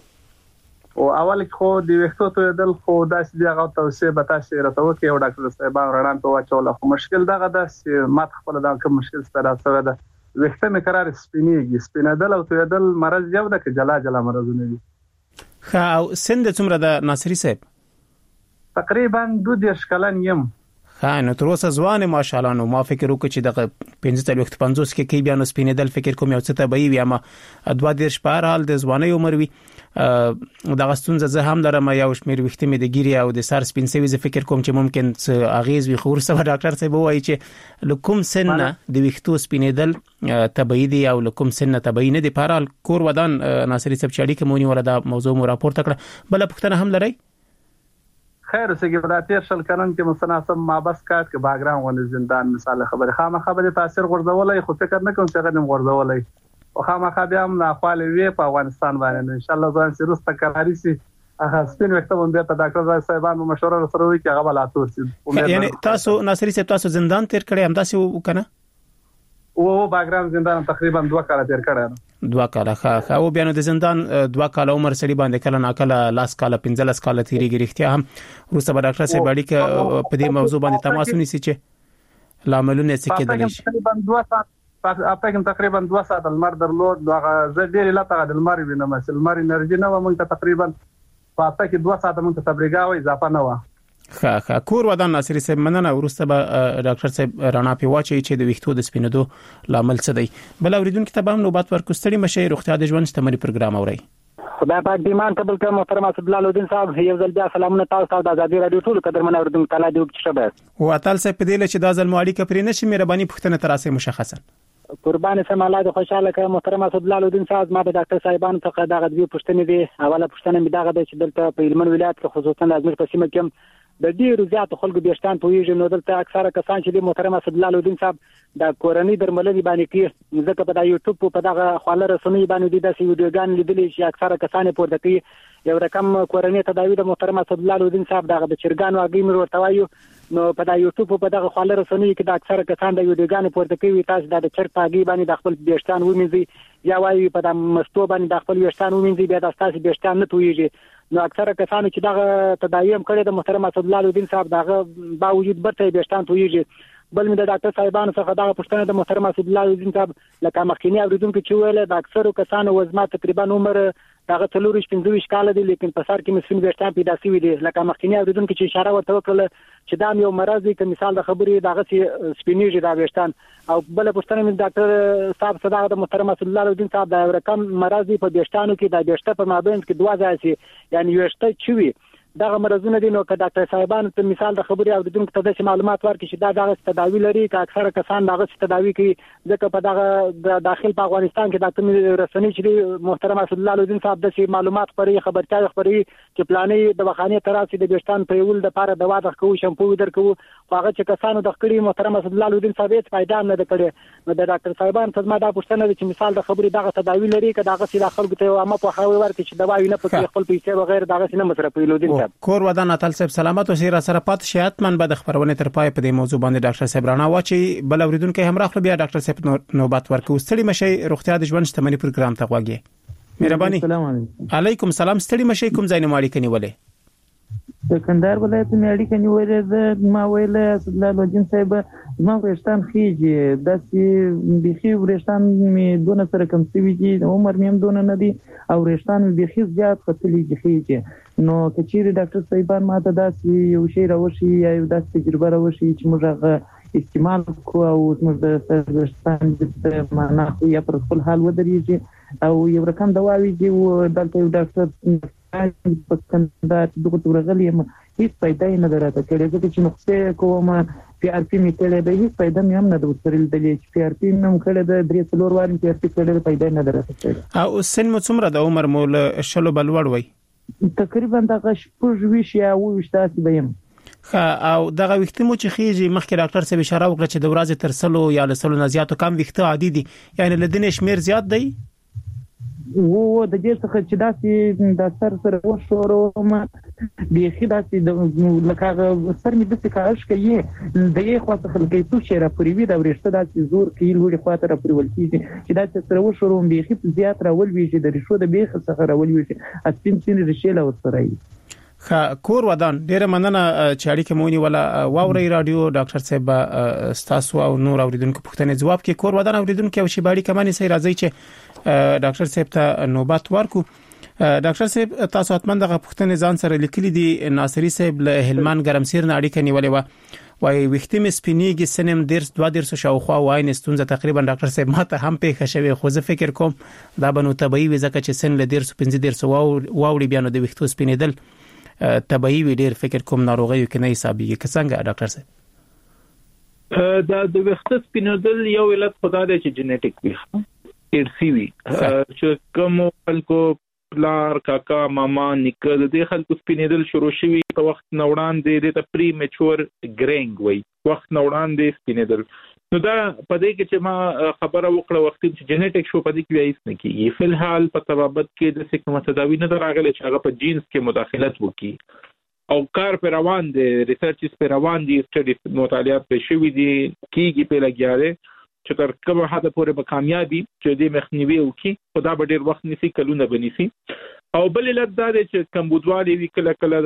او اول خو د ویښتو ته دل خو داسې دی هغه توسه به تاسو راته وکي او ډاکټر صاحبان وړاندې واچول خو مشکل دغه د مات خپل دا کوم مشکل ستاره سره ده وخته مې قرار سپینېږي. سپینېدل او تویدل مرض یو ده که جلا جلا مرضونه دي. ښه او سن څومره د ناصری صاحب؟ تقریبا 22 کلن یم. ها نو تر اوسه ځوان ماشاءالله. نو ما فکر وکړ چې د 45 کې کې بیا نو سپینېدل فکر کوم یو څه ته به وي اما 22 په هر حال د ځواني عمر وي. د غستون زه هم لرم یو شمیر وخت مې د ګيري او د سر سپین سوي زه فکر کوم چې ممکن اغیز وي. خو ورسره ډاکټر صاحب وایي چې لکم سن د وختو سپینېدل طبيعي دي او لکم سن طبيعي نه دي. په هر حال کور ودان ناصری صاحب چاړي کومونی وردا موضوع مو راپورته کړه. بل پښتنه هم لري خیر سګي په داتیر شل کنن کې متناسب مابس کات کې باګرام ونی زندان مثال خبره خامخبه تاثیر غورځولای خو فکر نه کوم چې غنم غورځولای او خامخبه بیا هم ناخواله وی په افغانستان باندې ان شاء الله ځان سرسته قراری سي هغه سپین وخت باندې ته ډاکټر صاحبان مشوره سره وی کې هغه بلاتور سي. یعنی تاسو ناصری صاحب تاسو زندان تیر کړی هم تاسو وکنه او باګرام زندان تقریبا 2 کال تیر کړی. 2 کال ښه او بیا نو د زندان 2 کال عمر سړي باندې کله ناکله لاس کال 15 کال تیریږي. رښتیا هم وروسته به ډاکټر صاحب اړیکه په دې موضوع باندې تماس ونیسي چې لاملونه څه کېدلی شي. تقریبا 2 ساعت المر درلود دغه زه ډیر لا ته د المر وینم چې المر انرژي نه و مونږ تقریبا پاته کې 2 ساعت مونږ تبریګاوي اضافه نه و. ښه کور ودان ناصری صاحب مننه. ورسته به ډاکټر صاحب رانا په واچي چې د وختو د سپینېدو لامل څه دی. بل اوریدونکو ته به هم نوبت ورکوستړي مشه روغتیا د ژوند شتمنۍ پروګرام اوري. خدای پاک بیمان قبول کړه. محترم اسد الله الدین صاحب یو ځل بیا سلامونه تاسو ته د ازادي رادیو ټول قدرمن اوریدونکو تعالی دې وکړي شبه. او اتل صاحب په دې چې دا ځل مواړي کپري نشي مهرباني پښتنه تراسه مشخصا قربان سم الله د خوشاله کړه. محترم اسد الله الدین صاحب ما د ډاکټر صاحبانو څخه دغه دوی پښتنې دي. اوله پښتنه می دغه د چې دلته په هلمند ولایت کې خصوصا د ازمیر په سیمه کې د ډیرو زیاتو خلکو بیشتان پویږي. نو دلته اکثره کسان چې د محترم اسد الله الدین صاحب د کورنۍ درملنې باندې کې ځکه په د یوټیوب په دغه خواله رسنۍ باندې د داسې ویډیوګان لیدلې چې اکثره کسان پورته کوي یو رقم کورنۍ تداوی د محترم اسد الله الدین صاحب دغه د چرګانو اګي مر ورته وایو. نو په د یوټیوب په دغه خواله رسنۍ کې د اکثره کسان د ویډیوګان پورته کوي تاسو د چرګ پاګي باندې د خپل بیشتان ومنځي یا وایي په د مستو باندې د خپل بیشتان ومنځي بیا د تاسو بیشتان نه تویږي. نو اکثره کسان چې دغه تداوی هم کړی د محترم اسد الله الدین صاحب دغه باوجود برته بیشتان تویږي. بل مې د ډاکټر صاحبانو څخه دغه پوښتنه د محترم اسد الله الدین صاحب لکه مخکینی اوریدونکو چې ویل د اکثرو کسانو وزن تقریبا عمر دغه 45 کال دی لیکن په سر کې مسفین بیشتان پیدا شوی دی. لکه مخکینی اوریدونکو چې اشاره ورته وکړه چې دا یو مرض دی که مثال د خبرې دغه سپینیږي دا بیشتان. او بل پوښتنه مې ډاکټر صاحب صداقت د محترم اسد الله الدین صاحب دا رقم مرض دی په بیشتانو کې د بیشته په مابین کې 2 ځای شي یعنی یوشته چوي دغه مرزونه دي. نو که ډاکټر صاحبان ته مثال د خبرې اوریدونکو ته د معلومات ورکړي چې دا دغه تداوی لري که اکثره کسان دغه تداوی کوي ځکه په دغه داخل په افغانستان کې د کوم رسنۍ چې محترم اسد الله الدین صاحب د معلومات خبري خبرتیا خبري چې پلانې د بخانه تراسي د بیشتان په یول د لپاره دوا درکو شمپو درکو هغه چې کسانو د خړي محترم اسد الله الدین صاحب هیڅ فائدہ نه کړي. نو د ډاکټر صاحبان ته ما دا پوښتنه چې مثال د خبري دغه تداوی لري که دغه سیده خلکو ته ما په خاوي ورکړي چې دوا نه پکې خپل پیسې وغیرہ دغه نه مصرف الدین صاحب کور ودان اتل صاحب سلامت او سره سره پات شهادت من به د خبرونه تر پای په دې موضوع باندې ډاکټر صاحب رانا واچي. بل اوریدونکو هم راخله بیا ډاکټر صاحب نوبت ورکو ستړي مشي روغتیا د ژوند شتمنۍ پروګرام ته غواګي. مهرباني. السلام علیکم. سلام. ستړي مشي کوم ځای نه ماړي کني ولې د کندهار ولایت نه اړیکه نیولې ده. ما ویل اسد الله الدین صاحب ما ورشتان خيږي داسې بيخي ورشتان می دونه سره کم سوي دي عمر مې هم دونه نه دي او ورشتان بيخي زیات خطلې خيږي. نو کچېری ډاکټر صاحبان ما ته داسې یو شی راوشي یا یو داسې تجربه راوشي چې موږ استعمال کو او موږ د ورشتان د معنا خو یا پر خپل حال ودرېږي او یو رقم دواوي دي او دلته یو ډاکټر په کندهار دغه تورغلي هیڅ فائدہ نه درته کړي ځکه چې نقصې کوم پی آر پی میتل به هیڅ فائدہ هم نه دوترل دلی چې پی آر پی نوم کړي د 3 وارن پی آر پی کړي فائدہ نه درته کړي. او سن مو څومره د عمر مول شلو بلوړ وای تقریبا دغه شپږ ویش یا وشتات بیم. او دغه وختمو چې خيږي مخکې ډاکټر صاحب اشاره وکړه چې د ورځې تر سلو یا لسلو نه زیاتو کم وخته عادي دي یعنی لدنې شمیر زیات دی و د دې څخه چې داسې د سر سره وشورو ما بيخي داسې د لکه سر مې د څه کارش کوي د یې خاطر خلک ته چې را پوری وي دا ورشته داسې زور کوي لوري خاطر را پوری ول کیږي چې داسې سره وشورو بيخي زیات راول وي چې د رشوه د بیخ څخه راول وي چې اسپین سین رشیله وسره کور ودان ډیره مننه چې اړیکه مونږ ولا واوري رادیو ډاکټر صاحب ستاسو او نور اوریدونکو پوښتنې جواب کې کور ودان اوریدونکو او شی باندې کمانه سي راځي چې ډاکټر صاحب ته نوبت ورکو. ډاکټر صاحب تاسو اتمن دغه پوښتنې ځان سره لیکلي دي. ناصری صاحب له هلمند ګرمسیر نه اړیکه نیولې و وای وختیم سپینیږي سنم درس 2 درس شاوخوا وای نستونزه تقریبا ډاکټر صاحب ماته هم پیښه شوی خو زه فکر کوم دا بنو طبيعي وي ځکه چې سن له درس 15 درس واوړي بیا نو د وختو سپینیدل طبيعي وي ډیر فکر کوم ناروغي کې نه حسابيږي که څنګه ډاکټر صاحب؟ دا د وختو سپینیدل یو علت خدای دی چې جنیټیک وي ارثي وي چې کوم خلکو پلار کاکا ماما نیکه د دې خلکو سپینیدل شروع شوی په وخت نوړان دی د پری میچور ګرینګ وای وخت نوړان دی سپینیدل. نو دا په دې کې چې ما خبره وکړه وخت چې جنیټیک شو په دې کې هیڅ نه کیږي. فل حال په تبابت کې د سکه متداوی نه راغلی چې هغه په جینز کې مداخلت وکړي او کار پر روان دي ریسرچز پر روان دي سټډي مطالعات په شوی دي کیږي په لګیاره چې تر کومه حد پورې به کامیابی چې دې مخنیوي وکړي خدا به ډیر وخت نسی کلونه بنسي. او بل علت دا دی چې کمبودوالي وی کله کله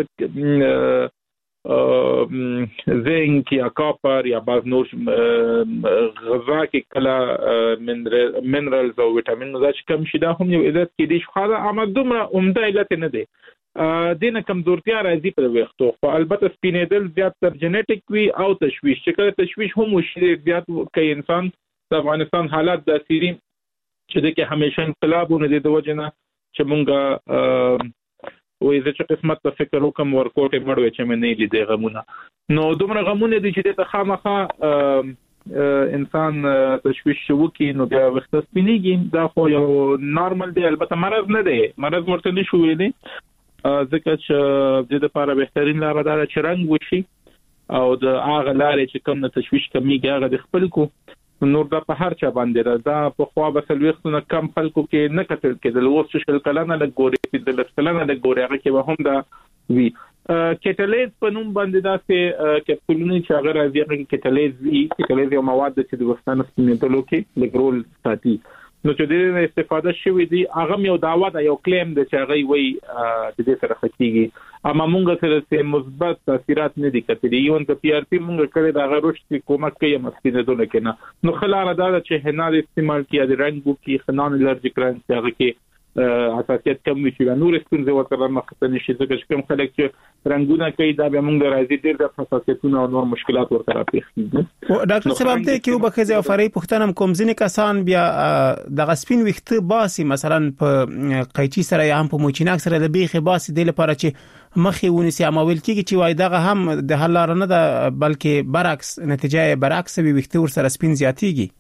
زنک یا کاپر یا بعض نور غذا کې کله منرالز او وټامین دا چې کم شي دا هم یو علت کې دي خو دا عمدومره عمده علت نه دی. دینه کمزورتیا راځي په وختو خو البته سپینیدل زیات تر جنیټیک وی او تشویش چې کله تشویش هم وشي زیات کوي انسان د افغانستان حالات د اسيري چې د کې همیشه انقلابونه د وجنه چې مونږه وې چې قسمت ته فکر وکم ورکوټ مړوي چې مې نه لیدې غمونه نو دومره غمونه دي چې ته خامخا انسان تشویش شو کی نو بیا وخت سپینیږي دا خو یو نارمل دی البته مرض نه دی مرض ورته نشو ویلي ځکه چې د لپاره بهترین لار دا چې رنگ وشي او د هغه لارې چې کوم تشویش کمیږي هغه د خپل کو نور دا په هر چا باندې راځه په خوا به سلويختونه کم خلکو کې نه کتل کېدل اوس چې شل کلانه د ګوري د لسکلانه د ګوري هغه کې به هم دا وی کټلیز په نوم باندې دا چې کپسولونه چې هغه راځي هغه کټلیز یو مواد چې د وستانه سپینېدلو کې لګرول ساتي نو چې د استفاده شوی دی هغه یو دعوه دا یو کلیم د چې هغه وی د دې سره خکېږي اما مونږ سره مثبت تاثیرات نه دي کتلي یو د پی ار پی مونږ کړی دا غوښتي کومک کوي مسپینېدل کې نو خلاره دا چې هنال استعمال کیه د رنګو کې خنان الرجیک رنګ هغه کې اساسیت کم وي چې نور ستونزې ورته مخته نشي ځکه چې کوم خلک چې رنگونه کوي دا به موږ راځي ډېر د حساسیتونو او نور مشکلات ورته راپېښيږي. ډاکټر صاحب ته کې وبخښه او فرې پښتنم کوم ځینې کسان بیا د غسپین وخت باسي مثلا په قیچي سره یا هم په موچیناک سره د بیخي باسي د لپاره چې مخې ونیسي عمل کیږي چې وای دغه هم د حل لار نه ده بلکې برعکس نتیجه برعکس وي وخت ور سره سپین زیاتیږي.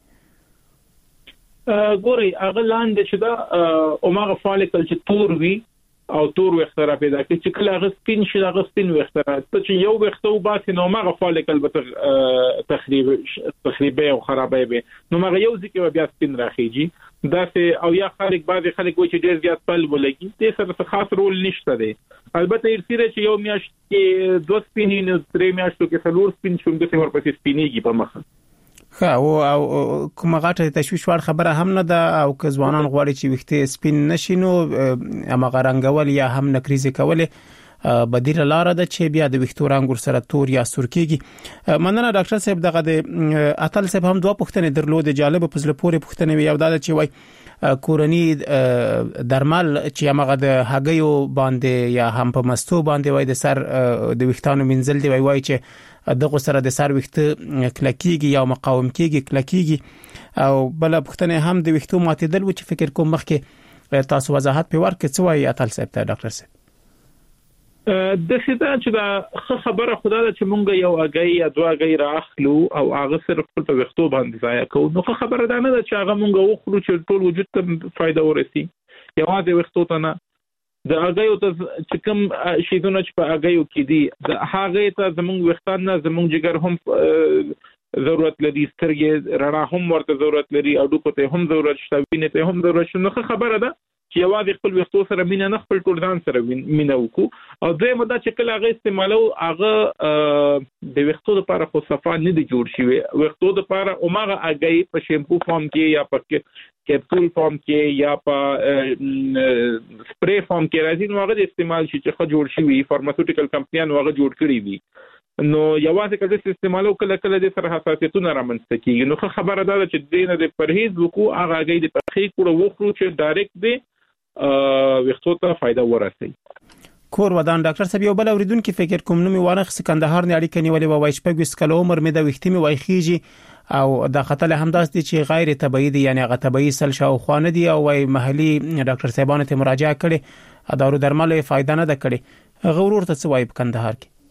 ګوري هغه لاندې چې دا اوماغه فالیکل چې تور وي او تور وختره پیدا کوي چې کله هغه سپین شي هغه سپین وختره ته چې یو وختو باسي نو اوماغه فالیکل به تخریب او خرابې به نو هغه یو ځکه بیا سپین راخیږي دا چې او یا خلک بعضی خلک وایي چې ډېر زیات پل ولګي دې سره خاص رول نشته دی البته ارسیره چې یو میاشت کې 2 سپین نه 3 میاشتو کې څلور سپین شوم د څور پسې سپینېږي په مخه او کومه غټه تشویش وړ خبره هم نه ده او که ځوانان غواړي چې وخت سپین نشینو اما غرنګول یا هم نکریزه کول بدیل لار ده چې بیا د وختو رنگ ور سره تور یا سور کیږي. مننه ډاکټر صاحب دغه د اتل صاحب هم دوه پوښتنې درلود جالب په زله پورې پوښتنې یو دا چې وای کورنی درمل چې هغه د هګیو باندې یا هم په مستو باندې وای د سر د وختانو منزل دی وای چې دغه سره د سر وخت کلکیږي یا مقاوم کیږي کلکیږي او بل پوښتنه هم د وختو ماتیدل و چې فکر کوم مخکې تاسو وضاحت په ورکړئ څه وای اتل صاحب ته ډاکټر صاحب د سیدا چې دا خبره خدای ته چې مونږ یو اگای یا دوه اگای راخلو او هغه صرف په وختو باندې ځای کوو نو خبره ده نه چې هغه مونږ وخورو چې ټول وجود ته فائدہ ورسي یوازې وختو ته نه د اگایو ته چې کوم شیدونه چې په اگایو کې دي د هغه ته زمونږ وختان نه زمونږ جګر هم ضرورت لري سترګې رڼا هم ورته ضرورت لري او ډوکو ته هم ضرورت شته وینې ته هم ضرورت شته نو خبره ده چې یوازې خپل وختو سره مینه نه خپل ټول ځان سره مینه وکړو او دوی مده چې کله هغه استعمالو هغه د وختو لپاره خو صفه نه دی جوړ شوی وختو لپاره اومغه اگای په شیمپو فارم کې یا په کیپسول فارم کې یا په سپری فارم کې راځي نو هغه د استعمال شي چې خو جوړ شي وي فارماسیوټیکل کمپنیان هغه جوړ کړی وي نو یوازې کله چې استعمالو کله د سره حساسیتونه رامنځته کیږي نو خبره ده چې دینه د پرهیز وکړو هغه هغه د پخې کړو وخورو چې ډایرکټ دی وختو ته فائدہ ورسي کور ودان ډاکټر صاحب یو بل اوریدونکو فکر کوم نو میوانه سکندهار نه اړیکه نیولې و وایش په 20 کال عمر مې د وختمي وایخیږي او د خطر هم داس دي چې غیر طبيعي دي یعنی هغه طبيعي سل شاو خوانه دي او وای محلي ډاکټر صاحبانه ته مراجعه کړي دارو درمل فائدہ نه ده کړي غورور ته سوای په کندهار کې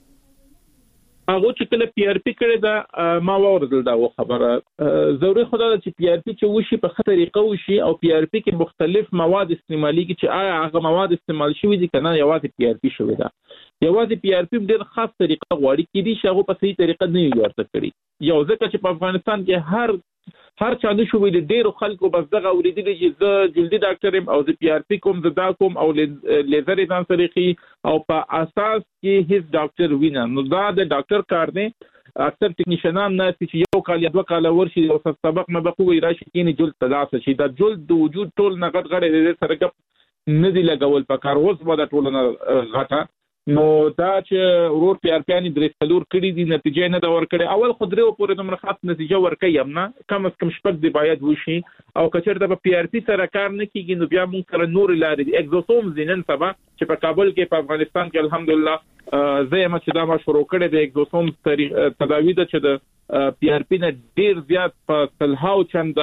هغه چې کله پی آر پی کړی دا ما وردل دا خبره ضروري خدای چې پی آر پی چې وشي په خطر طریقه وشي او پی آر پی کې مختلف مواد استعمالي کې چې آیا هغه مواد استعمال شوی دي کنه یوازې پی آر پی شوی دا یوازې پی آر پی ډېر خاص طریقه غواړي کې دي چې هغه په صحیح طریقه نه ورته کړی یو ځکه چې په افغانستان کې هر چا د شوې د ډېرو خلکو بس دغه اوریدل چې زه جلدي ډاکټر يم او د پی آر پی کوم زدا کوم او لیزر ځان طریقې او په اساس کې هیڅ ډاکټر وینا نو دا د ډاکټر کار دی اکثر ټیکنیشنان نه چې یو کال یا دوه کال ورشي او سبق مبقوي راشي کینی جلد تداسه شي دا جلد د وجود ټول نغټ غړي د سره ګپ نه دی لګول په کار اوس به د ټول نه غټه نو دا چې ورور پی آر پی ان درې څلور کړي دي نتیجه نه دا ور کړي اول خدري او پورې د مرخص نتیجه ور کوي امنا کم از کم شپږ دی باید وشي او کچر د پی آر پی سره کار نه کیږي نو بیا موږ سره نور لارې دي اگزوسوم زینن سبا چې په کابل کې په افغانستان کې الحمدلله زه ما چې دا ما شروع کړی د اگزوسوم تداوی د چې د پی آر پی نه ډیر زیات په تلهاو چند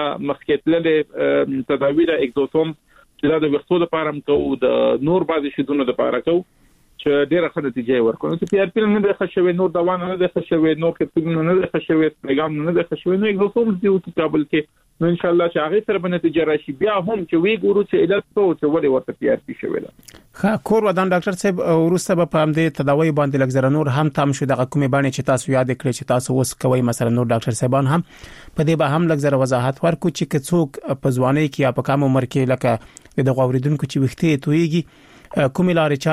مخکېتلې تداوی د اگزوسوم چې د وختو لپاره هم کوو د نور بعضی شیدونو لپاره کوو چې ډیره ښه نتیجه ورکړي چې پی آر پی نه د خښوي نور دوا نه د خښوي نور کې نه د خښوي پیغام نه د خښوي نو اگزوسوم دی او کابل کې نو ان شاء الله چې هغه سره به نتیجه راشي بیا هم چې وی ګورو چې علت څه او څه ولې ورته پی آر پی شوی ده ها کور ودان ډاکټر صاحب ورسته په همدې تداوی باندې لګزر نور هم تام شو د کومې باندې چې تاسو یاد کړئ چې تاسو اوس کوي مثلا نور ډاکټر صاحبان هم په دې به هم لګزر وضاحت ورکو چې څوک په ځواني کې یا په کم عمر کې لکه د غوړیدونکو چې وختي تويږي کومه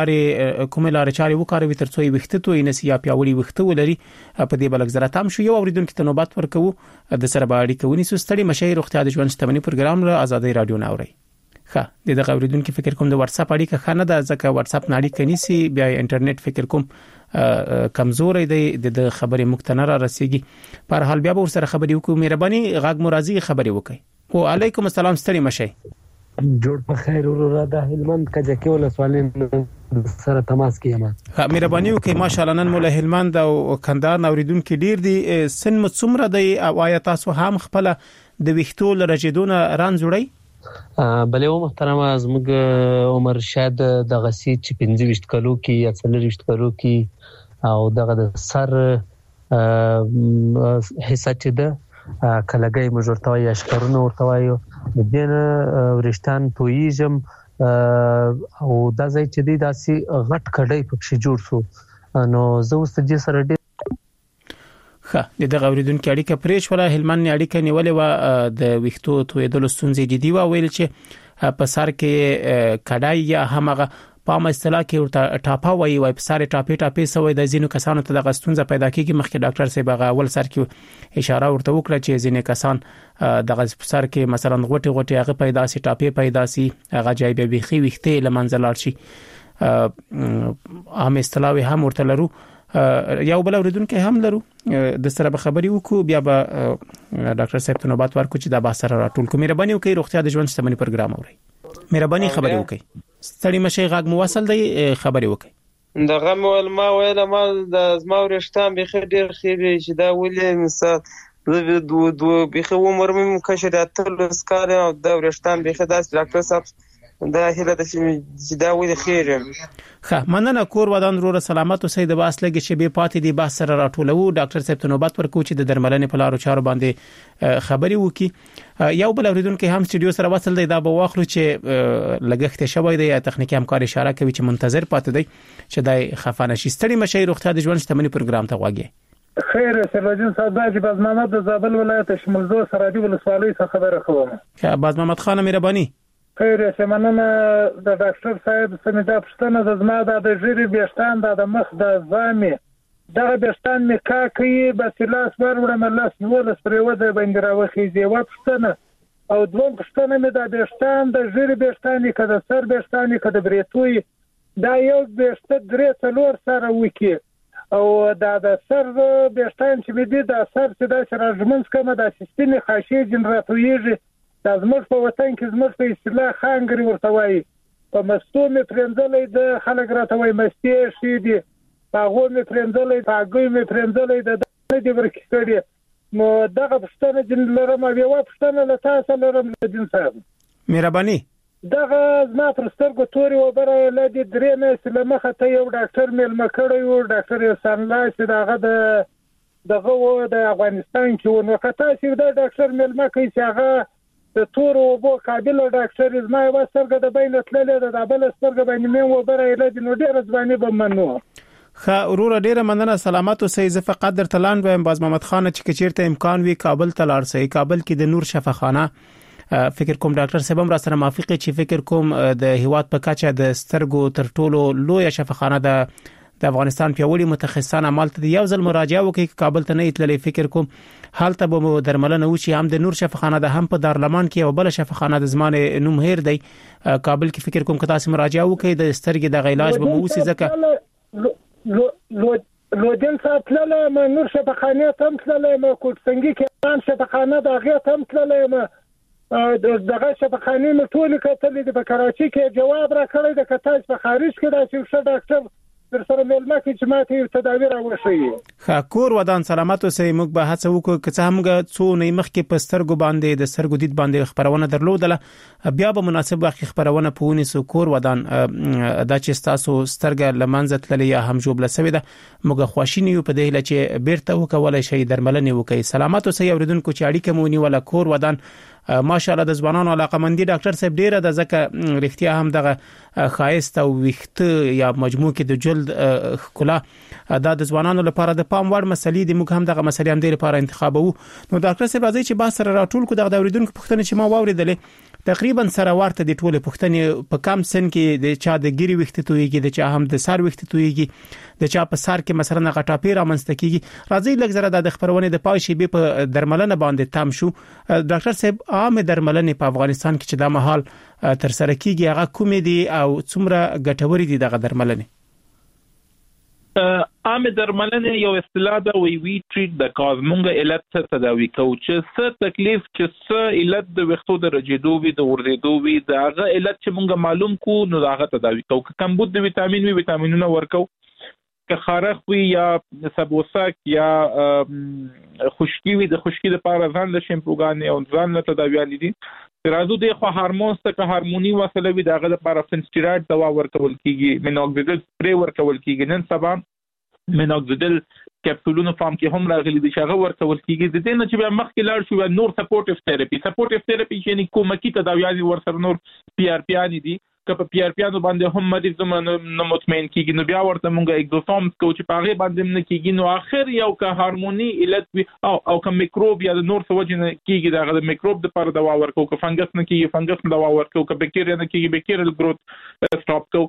لارې چاري وکاروي ترڅو یې وخته توي نسی یا پیاوړي وخته ولري په دې بلک زره تام شو یو اوریدونکو ته نوبت ورکو د سره باندې کوي سستړي مشاهیر روغتیا د ژوند شتمنۍ پروګرام له آزادۍ رادیو ناوړي ښه د اوریدونکو فکر کوم د واتس اپ اړیکه خانه د ځکه واتس اپ ناړي کني سي بیا انټرنیټ فکر کوم کمزورې دی د خبرې مختنره رسیږي په هر حال بیا به سره خبرې وکړو مهرباني غاګ مرضی خبرې وکړي او علیکم السلام ستړي مشه جوړ په خیر ورو د هلمند کجه کې ول سوالین سره تماس کیما مهرباني وکي ماشاءالله نن مولا هلمند او کندهار اوریدونکو ډیر دي سن مڅومره دی او آیا تاسو هم خپل د وختو لرجیدونه ران جوړی بلې و محترمه زموږ عمر شاید د غسی چې 25 کلو کې یا 30 کلو کې او دغه د سر حصہ چې ده کلګي مجرتوي اشکرونه ورتوي د دین ورشتان تویزم او د ځای چې دی داسي غټ کډای پکې جوړ شو نو زه اوس د سره ښه د غوړیدونکو اړیکه پریش ولا هلمند اړیکه نیولې و د وختو تویدل ستونزې دي و ویل چې په سر کې کډای یا همغه په اصطلاح کې ورته ټاپا وایي وای په سر ټاپې سوې د زینو کسانو ته د غستونزه پیدا کیږي مخکې ډاکټر صاحب هغه اول سر کې اشاره ورته وکړه چې زینې کسان د غس سر کې مثلا غوټي هغه پیدا سي ټاپې پیدا سي هغه جای به بيخي وخته لمنځلار شي هم اصطلاح هم ورته لرو یو بل اوریدونکو هم لرو د سره به خبري وکړو بیا به ډاکټر صاحب ته نوبت ورکړو چې دا به سره راټول کوم مهرباني وکړئ روغتیا د ژوند شتمنۍ پروګرام اوري مهرباني خبري وکړئ ستړي مشه غاګ موصل دی خبري وکړئ دغه مول ما ویل ما د زما ورشتان به خیر ډیر خیر چې دا ولې مثال دو به عمر مې کشرات تل سکار او د ورشتان به خداس ډاکټر صاحب دا هله د چې دا ولې خیر ښه مننه کور ودان ورو سلامت او سید باس لګي چې به پاتې دی باس سره راټولو ډاکټر صاحب ته نوبت ورکو چې د درملنې په لارو چارو باندې خبري وکي یو بل اوریدونکو هم سټډیو سره وصل دی دا به واخلو چې لګښت شوی دی یا تخنیکی همکار اشاره کوي چې منتظر پاتې دی چې دای خفانه شي ستړي مشه روغتیا د ژوند شتمنۍ پروګرام ته واګي خیر سراجین صاحب باز محمد د زابل ولایت شمولزو سراجي ولسوالۍ څخه خبره کوم باز محمد خان مهرباني خیر سمنه د ډاکټر صاحب سمدا پښتنه د زما د ژری بیشتان د مخ د زامي دغه بیشتان می کا کوي بس لاس ور وړم لاس نور سپریو د بندراوخي زیوا پښتنه او دوم پښتنه مې د بهشتان د ژیري بهشتان کده سر بهشتان کده بریتوي دا یو بهشت 3-4 سره وکی او دا د سر بهشتان چې مې دي د سر چې د شرجمنس کومه د سیستم خاصي جنراتویږي د زموږ په وطن کې زموږ په اصطلاح خانګري ورته وایي په مستو مې پرنځلې د خلک راته وایي مستي شي دي هغه مې پرنځلې هغه مې پرنځلې د دې ورکې کړې نو دغه پښتنه جن لرم او یو پښتنه له تاسو لرم د جن صاحب مهرباني دغه زما پر سترګو توري وبره له دې درې مې سلمخه ته یو ډاکټر مېلمه کړی و ډاکټر احسان الله چې دغه و د افغانستان کې نو کته چې د ډاکټر مېلمه کوي چې هغه د تور او بو قابل ډاکټر زما یو سترګه د بین تللې د بل سترګه باندې مې وبره له دې نو ډېر ځواني بمنو خا ورور ډیره مننه سلامات اوسئ زه فقط در تلان وایم باز محمد خان چې چیرته امکان وی کابل تلار سي کابل کې د نور شفاخانه فکر کوم ډاکټر صاحب هم را سره موافق چې فکر کوم د هیواد په کچه د سترګو تر ټولو لوی شفاخانه د افغانستان پیوړی متخصصان عمل ته یو ځل مراجعه وکړي کابل ته نه تللې فکر کوم حالت به درملنه وشي هم د نور شفاخانه د هم په دارلمان کې او بل شفاخانه د زمانه نوم هیر دی کابل کې فکر کوم کتا سم مراجعه وکړي د سترګې د علاج به مو وسی ځکه لودین صاحب تلله ما نور شفاخانه تم تلله ما کوټسنګي کې شفاخانه د هغه تم تلله ما دغه شفاخانه مې ټول کتلې د کراچي کې جواب را کړی د کتاج په خارج کې دا چې ښه ډاکټر در سره ملما کې چې ماته تداوی راوښي خاکور ودان سلامات اوسئ موږ به هڅه وکړو چې همغه څو نه مخکې په سترګو باندې د سترګو دید باندې خبرونه درلودله بیا به مناسب وخت خبرونه پهونی سو کور ودان دا چې تاسو سترګه لمنځه تللی یا هم جوړ لسوي ده موږ خواشینی په دې لچ بیرته وکولای شي درملنه وکي سلامات اوسئ اوریدونکو چې اړیکه مونی ولا کور ودان ماشاءالله د ځوانانو علاقمندي ډاکټر صاحب ډیره د ځکه رښتیا هم دغه خایست او وخت یا مجموع کې د جلد کلا د ځوانانو لپاره د پام وړ مسلې د موږ هم دغه مسلې هم د لپاره انتخابو نو ډاکټر صاحب راځي چې با سره راټول کو دغه اوریدونکو پوښتنه چې ما واوریدلې تقریبا سره ورته د ټوله پوښتنې په کم سن کې د چا د ګيري وخت تويږي د چا هم د سر وخت تويږي د چا په سر کې مثلا غټاپی را منستکیږي راځي لږ زره د خبرونه د پاوشي به په درملنه باندې تام شو ډاکټر صاحب عام درملنه په افغانستان کې چې د مهال تر سره کیږي هغه کوم دي او څومره ګټوري دي دغه درملنه عام درملنه یو اصطلاح ده وی ټریټ د کاز مونږه علت څه تداوی کوو چې څه تکلیف چې څه علت د وختو د رجیدو وی د ورزيدو وی دا هغه علت چې مونږه معلوم کو نو دا هغه تداوی کوو کمبود د ویټامین وی ویټامینونه ورکو که خارخ وی یا سبوسک یا خشکی وی د خشکی لپاره ځان له شیمپوګان او ځان له تداویان دي راځو د خو هورمونز ته هورموني وسله وی دغه لپاره فنسټیراید دوا ورکول کیږي مینوکسیډیل سپری ورکول کیږي نن سبا مینوکسیډیل کپسولونو فارم کې هم راغلي دي شغه ورکول کیږي د دې نه چې مخکې لاړ شو نور سپورټیو تھراپي یعنی کومکی تداویان ورسره نور پی ار پی ان دي که په پی ار پی انو باندې هم مریض نو مطمئن کیږي نو بیا ورته مونږه اګزوسوم کو چې پاغه باندې نه کیږي نو اخر یو که هورموني علت وي او که میکروب یا د نور سوجن کیږي دغه میکروب د پر دوا ورکو که فنګس نه کیږي فنګس دوا ورکو که بکټیریا نه کیږي بکټیریل گروث سټاپ کو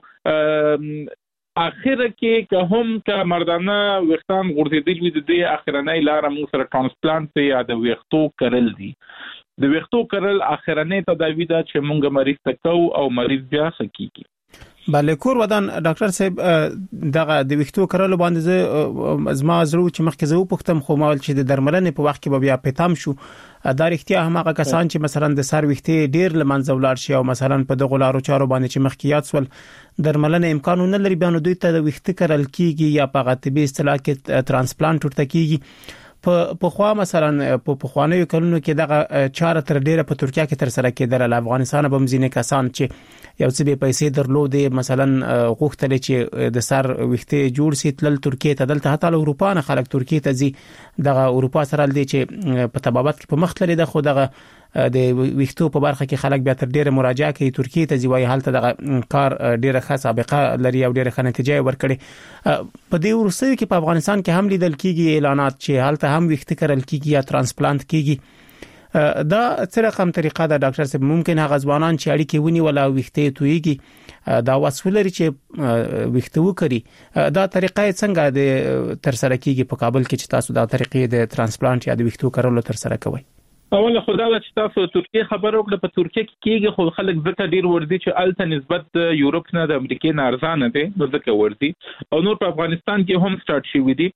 اخر کې که هم که مردانه وختان غورځېدل وي د دې اخرنۍ لار موږ سره ترانسپلانت یا د وختو کړل دي د وختو کړل اخرنۍ تداوی دا چې مونږ مریض تکو او مریض بیا سکیږي بله کور ودان ډاکټر صاحب دغه د وختو کړل باندې زما زرو چې مخکې زو پختم خو مال چې د درملنې په وخت کې بیا پېتام شو دا اړتیا هم هغه کسان چې مثلا د سر وختي ډیر لمنځه ولار شي او مثلا په دغه لارو چارو باندې چې مخکیات سول درملنه امکان نه لري بیان دوی ته د وخت کړل کیږي یا په غتبي اصطلاح کې ترانسپلانت ورته کیږي په خوا مثلا په خوانیو کلونو کې دغه چاره تر ډیره په ترکیه کې تر سره کېدل افغانستان به مزینه کسان چې یو څه به پیسې درلودې مثلا غوښتل چې د سر وخته جوړ سي تل ترکیه ته دلته حتی اروپا نه خلک ترکیه ته ځي دغه اروپا سره لدی چې په تبابت کې په مخ لري د خو دغه د وختو په برخه کې خلک بیا تر ډیره مراجعه کوي ترکیه ته ځي وای حالت دغه کار ډیره ښه سابقه لري او ډیره ښه نتیجه ورکړي په دې ورسره کې په افغانستان کې هم لیدل کیږي اعلانات چې حالت هم وخت کړل کیږي یا ترانسپلانت کیږي دا څه رقم طریقه ده ډاکټر صاحب ممکن هغه ځوانان چې اړیکې ونی ولا وخته تويږي دا وسولري چې وخته وکړي دا طریقه څنګه د تر سره کیږي په کابل کې چې تاسو دا طریقې د ترانسپلانت یا د وختو کارولو تر سره کوي اوله خدای چې تاسو ترکیه خبر وکړه په ترکیه کې کېږي خو خلک ځکه ډیر ورځي چې الته نسبت د یورپ نه د امریکا نه ارزانه دي نو ځکه ورځي او نور په افغانستان کې هم سٹارټ شوی دي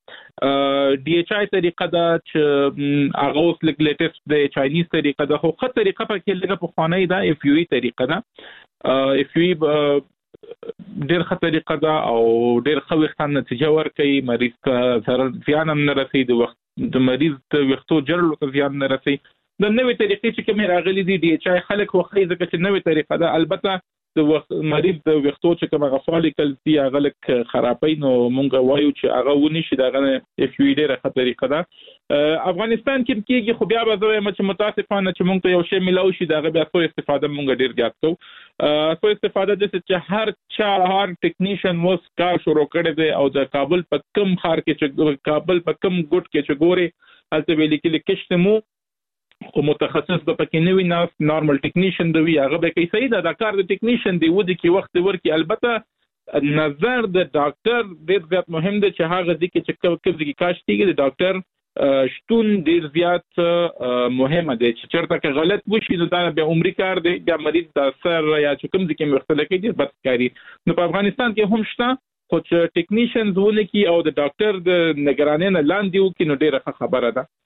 ډي ایچ آی طریقه دا چې هغه اوس لیټیسټ د چاینیز طریقه دا خو خه طریقه په کې لګه په خوانې دا اف یو ای طریقه دا اف یو ای ډیر ښه طریقه دا او ډیر ښه وختان نتیجه ورکوي مریض ته ضرر زیان هم نه رسي د مریض ته وختو جوړلو ته زیان نه رسي د نوې طریقې چې کوم راغلي دي ډي ایچ آی خلک وخی ځکه چې نوې طریقه ده البته د مریض د وختو چې کوم غفالکل دی هغه لک خرابای نو مونږ وایو چې هغه ونی شي دغه اف یو ډیره ښه طریقه ده افغانستان کې کېږي خو بیا به زه چې متاسفانه چې مونږ ته یو شی ملاوي شي دغه بیا سو استفاده مونږ ډیر زیات کوو سو استفاده د چې هر ټیکنیشن وس کار شروع کړی دی او د کابل په کم خار کې چې کابل په کم ګټ کې چې ګوري البته ویل کې کښتمو خو متخصص به پکې نه وي نارمل ټیکنیشن دی هغه به کوي صحیح ده د کار د ټیکنیشن دی ودی کې وخت ورکی البته نظر د ډاکټر ډیر زیات مهم دی چې هغه ځکه چې کوم ځکه کاش کیږي د ډاکټر شتون ډیر زیات مهمه دی چې چرته کې غلط وشي نو دا به عمرې کار دی بیا مریض د اثر یا چې کوم ځکه مختلف کېږي بدکاری نو په افغانستان کې هم شته خو چې ټیکنیشنز ونه کی او د ډاکټر د نگرانۍ نه لاندې وکړي نو ډیره خبره ده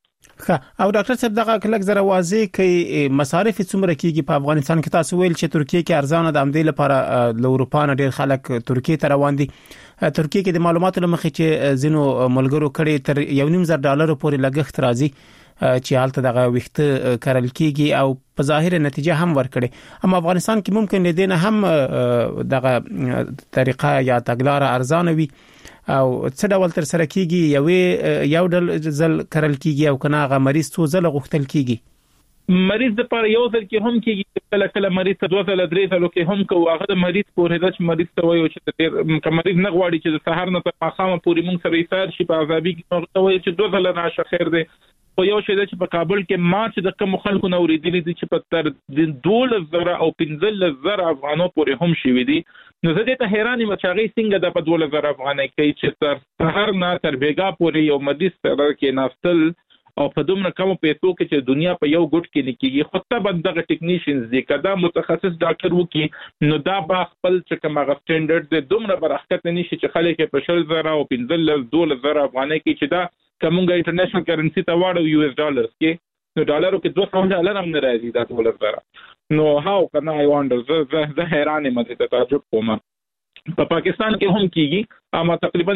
او ډاکټر صاحب دغه کلک زره واضح کوي مصارف څومره کیږي په افغانستان کې تاسو ویل چې ترکیه کې ارزانه د امدې لپاره له اروپا نه ډیر خلک ترکیه ته روان دي ترکیه کې د معلوماتو لمخې چې زینو ملګرو کړي تر $1.5 پورې لګښت راځي چې حالت دغه وخت کارل کیږي او په ظاهر نتیجه هم ورکړي اما افغانستان کې ممکن لدينا هم دغه طریقه یا تګلار ارزانه وي او څه ډول تر سره کیږي یو ډول ځل کارل کیږي او کنه غ مریض څو ځله غوښتل کیږي مریض د پر یو ځل کې هم کیږي کله مریض ته 2 ځله 3 ځله کې هم کو هغه د مریض پورې د مریض ته وایي چې د مریض نه غواړي چې د سحر نه تر ماښام پورې مونږ سره ایثار شي په عذابي کې وایي چې 2 ځله راشه خیر دی خو یو شی چې په کابل کې ما چې د کوم خلکو نو ورېدلې دي چې په تر 12,000 او 15,000 افغانو پورې هم شي وي دي نو زه دې ته حیران یم چې هغه څنګه د په 12,000 افغانۍ کې چې تر هر نه تر بیګا پورې یو مریض سره کې ناستل او په دومره کم پیسو کې چې دنیا په یو ګډ کې نکېږي خو ته بندغه ټیکنیشنز دي کدا متخصص ډاکټر وکي نو دا با خپل چې کوم هغه سټانډرډ د دومره برخت نشي چې خلک په 10,000 او 15,000 افغانۍ کې چې دا کومه انټرنیشنل کرنسی ته واړو US ډالرز کې نو ډالرو کې $200 هم نه راځي دا 12,000 نو هاو کنه I wonder زه حیران یم چې تعجب کوم په پاکستان کې هم کیږي اما تقریبا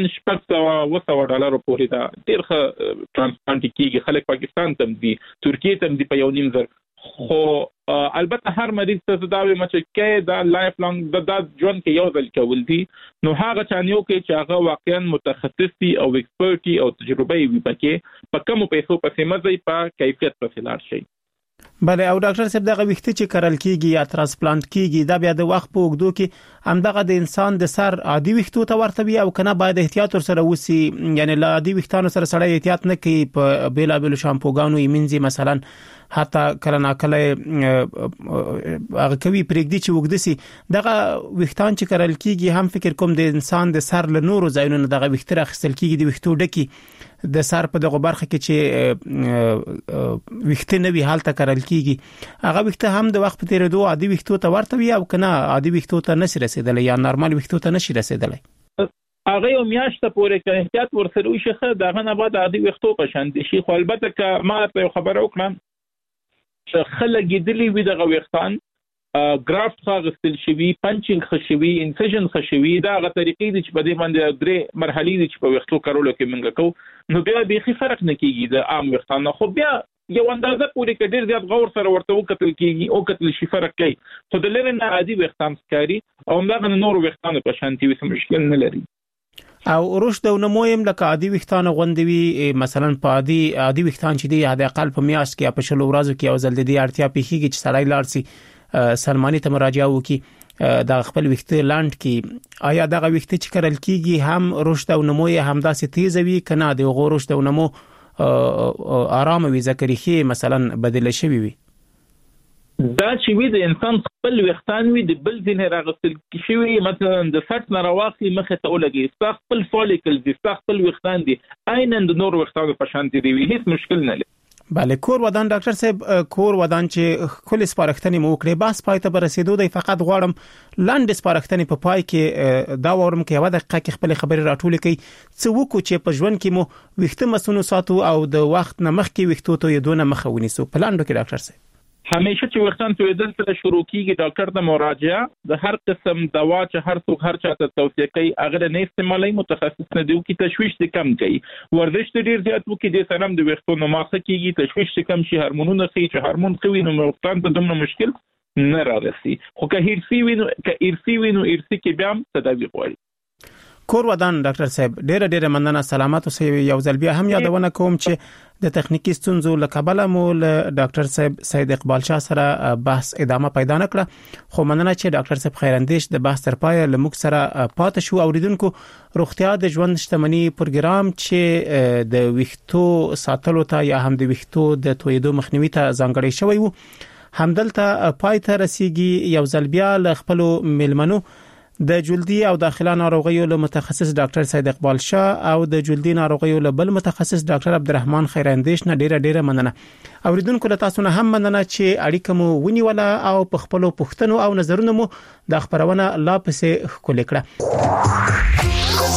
$600 پورې دا ډیر ښه ترانسپلانټ کیږي خلک پاکستان ته دي ترکیه ته دي په $1.5 خو البته هر مریض ته دا وي چې دا لایف لانګ د ژوند کې یو ځل کول دي نو هغه چانیو کې چې هغه واقعا متخصص دي او ایکسپرټي او تجربه وي پکې په کوم پیسو پسې مزي په کیفیت پسې لاړ شي بله او ډاکټر صاحب دغه وخت چې کارل کیږي یا ترانسپلانت کیږي دا بیا د وخت په وګړو کې همدغه د انسان د سر عادي وختو ته ورته وي او کنه باید احتیاط سره وسی یعنی لا عادي وختانو سره سره احتیاط نه کوي په بیلابل شامپوګانو ایمنځي مثلا حتی کله ناکله هغه کوي پرېږدي چې وګدسي دغه وختان چې کارل کیږي هم فکر کوم د انسان د سر له نورو ځایونو دغه وخت راخستل کیږي د وختو ډکی د سر په دغه برخه کې چې وخت نه وی حالت کارل کیږي هغه وخت هم د وخت په تیریدو عادي وختو ته ورته وي او کنه عادي وختو ته نشي رسیدلی یا نارمل وختو ته نشي رسیدلی هغه یو میاشت پورې کې احتیاط ورسره وشي خه دغه نه بعد عادي وختو په شان دي شي خو البته ک ما ته خبره وکړم چې خلک دلی وی دغه وختان ګرافت غوښتل شوی پنچینګ خشوي انسیژن خشوي دا غو طریقې دي چې په دې باندې درې مرحلې دي چې په وختو کارولو کې منګه کو نو بیا به فرق نه کیږي د عام وختانو خو بیا یو اندازه پورې کې ډیر زیات غور سره ورته وکتل کیږي او کتل شي فرق کوي خو د لری نه عادي وختان ښکاری او موږ نه نور وختانو په شانتي وسه مشکل نه لري او رشد او نمویم لکه عادي وختان غوندوي مثلا په عادي وختان چې دی عادي اقل په میاشت کې په شلو ورځو کې او زل د اړتیا پیخيږي چې سړی لارسي سلمانی ته مراجعه وکي د خپل وخت لاند کې آیا دغه وخت چې کارل کیږي هم رشد او نمو هم داسې تیز وي کنه د غو رشد او نمو آرام وي ذکرخي مثلا بدل شوی وي دا چې وي د انسان خپل وختان وي د بل ځین راغستل شوی مثلا د سټ نه راوخلي مخه ته ولګي خپل فولیکل دي خپل وختان دي عین د نور وختانو په شان دي هیڅ مشکل نه لري بله کور ودان ډاکټر صاحب کور ودان چې کل سپارښتنې مو کړې بس پای ته برسېدو دی فقط غواړم لاندې سپارښتنې په پای کې دا ورم کې یو دقیقه کې خپل خبرې راټولې کړي څه وکړو چې په ژوند کې مو وخت مسونو ساتو او د وخت نه مخکې وختو ته یو دونه مخه ونیسو پلان وکړي ډاکټر صاحب همیشه چې وختان تویدل سره شروع کیږي ډاکټر ته مراجعه د هر قسم دوا چې هر څوک هر چاته توصیه کوي هغه نه استعمالي متخصص نه دی کی تشویش دې کم کوي ورزش ډیر زیات وکړي د سلام د وختونو ماخه کیږي تشویش کم شي هورمونونه چې هورمون قوي نو وختان ته دومره مشکل نه راغسي خو که هرسي وینو ارسي کې بیا تداوی غواړي کور ودان ډاکټر صاحب ډېر مننه سلامات اوسئ یو ځل بیا هم یادونه کوم چې د تخنیکی ستونزو لکبله مو ډاکټر صاحب سید اقبال شاه سره بحث ادامه پیدا نکړه خو مننه چې ډاکټر صاحب خیراندیش د بحث تر پای لموږ سره پاتې شو اوریدونکو روغتیا د ژوند شتمنۍ پروګرام چې د ویښتو ساتلو ته یا هم د ویښتو د تویدو مخنیوي ته ځانګړی شوی وو همدلته پای ته رسیدي یو ځل بیا ل خپل ملمنو د جلدی او داخله ناروغیو له متخصص ډاکټر سید اقبال شاه او د جلدی ناروغیو له بل متخصص ډاکټر عبدالرحمن خیراندیش نه ډیره مننه اوریدونکو له تاسو نه هم مننه چې اړیکه مو ونیوله او په خپل پوښتنو او نظرونو مو د خبرونه لا پسې خولې کړه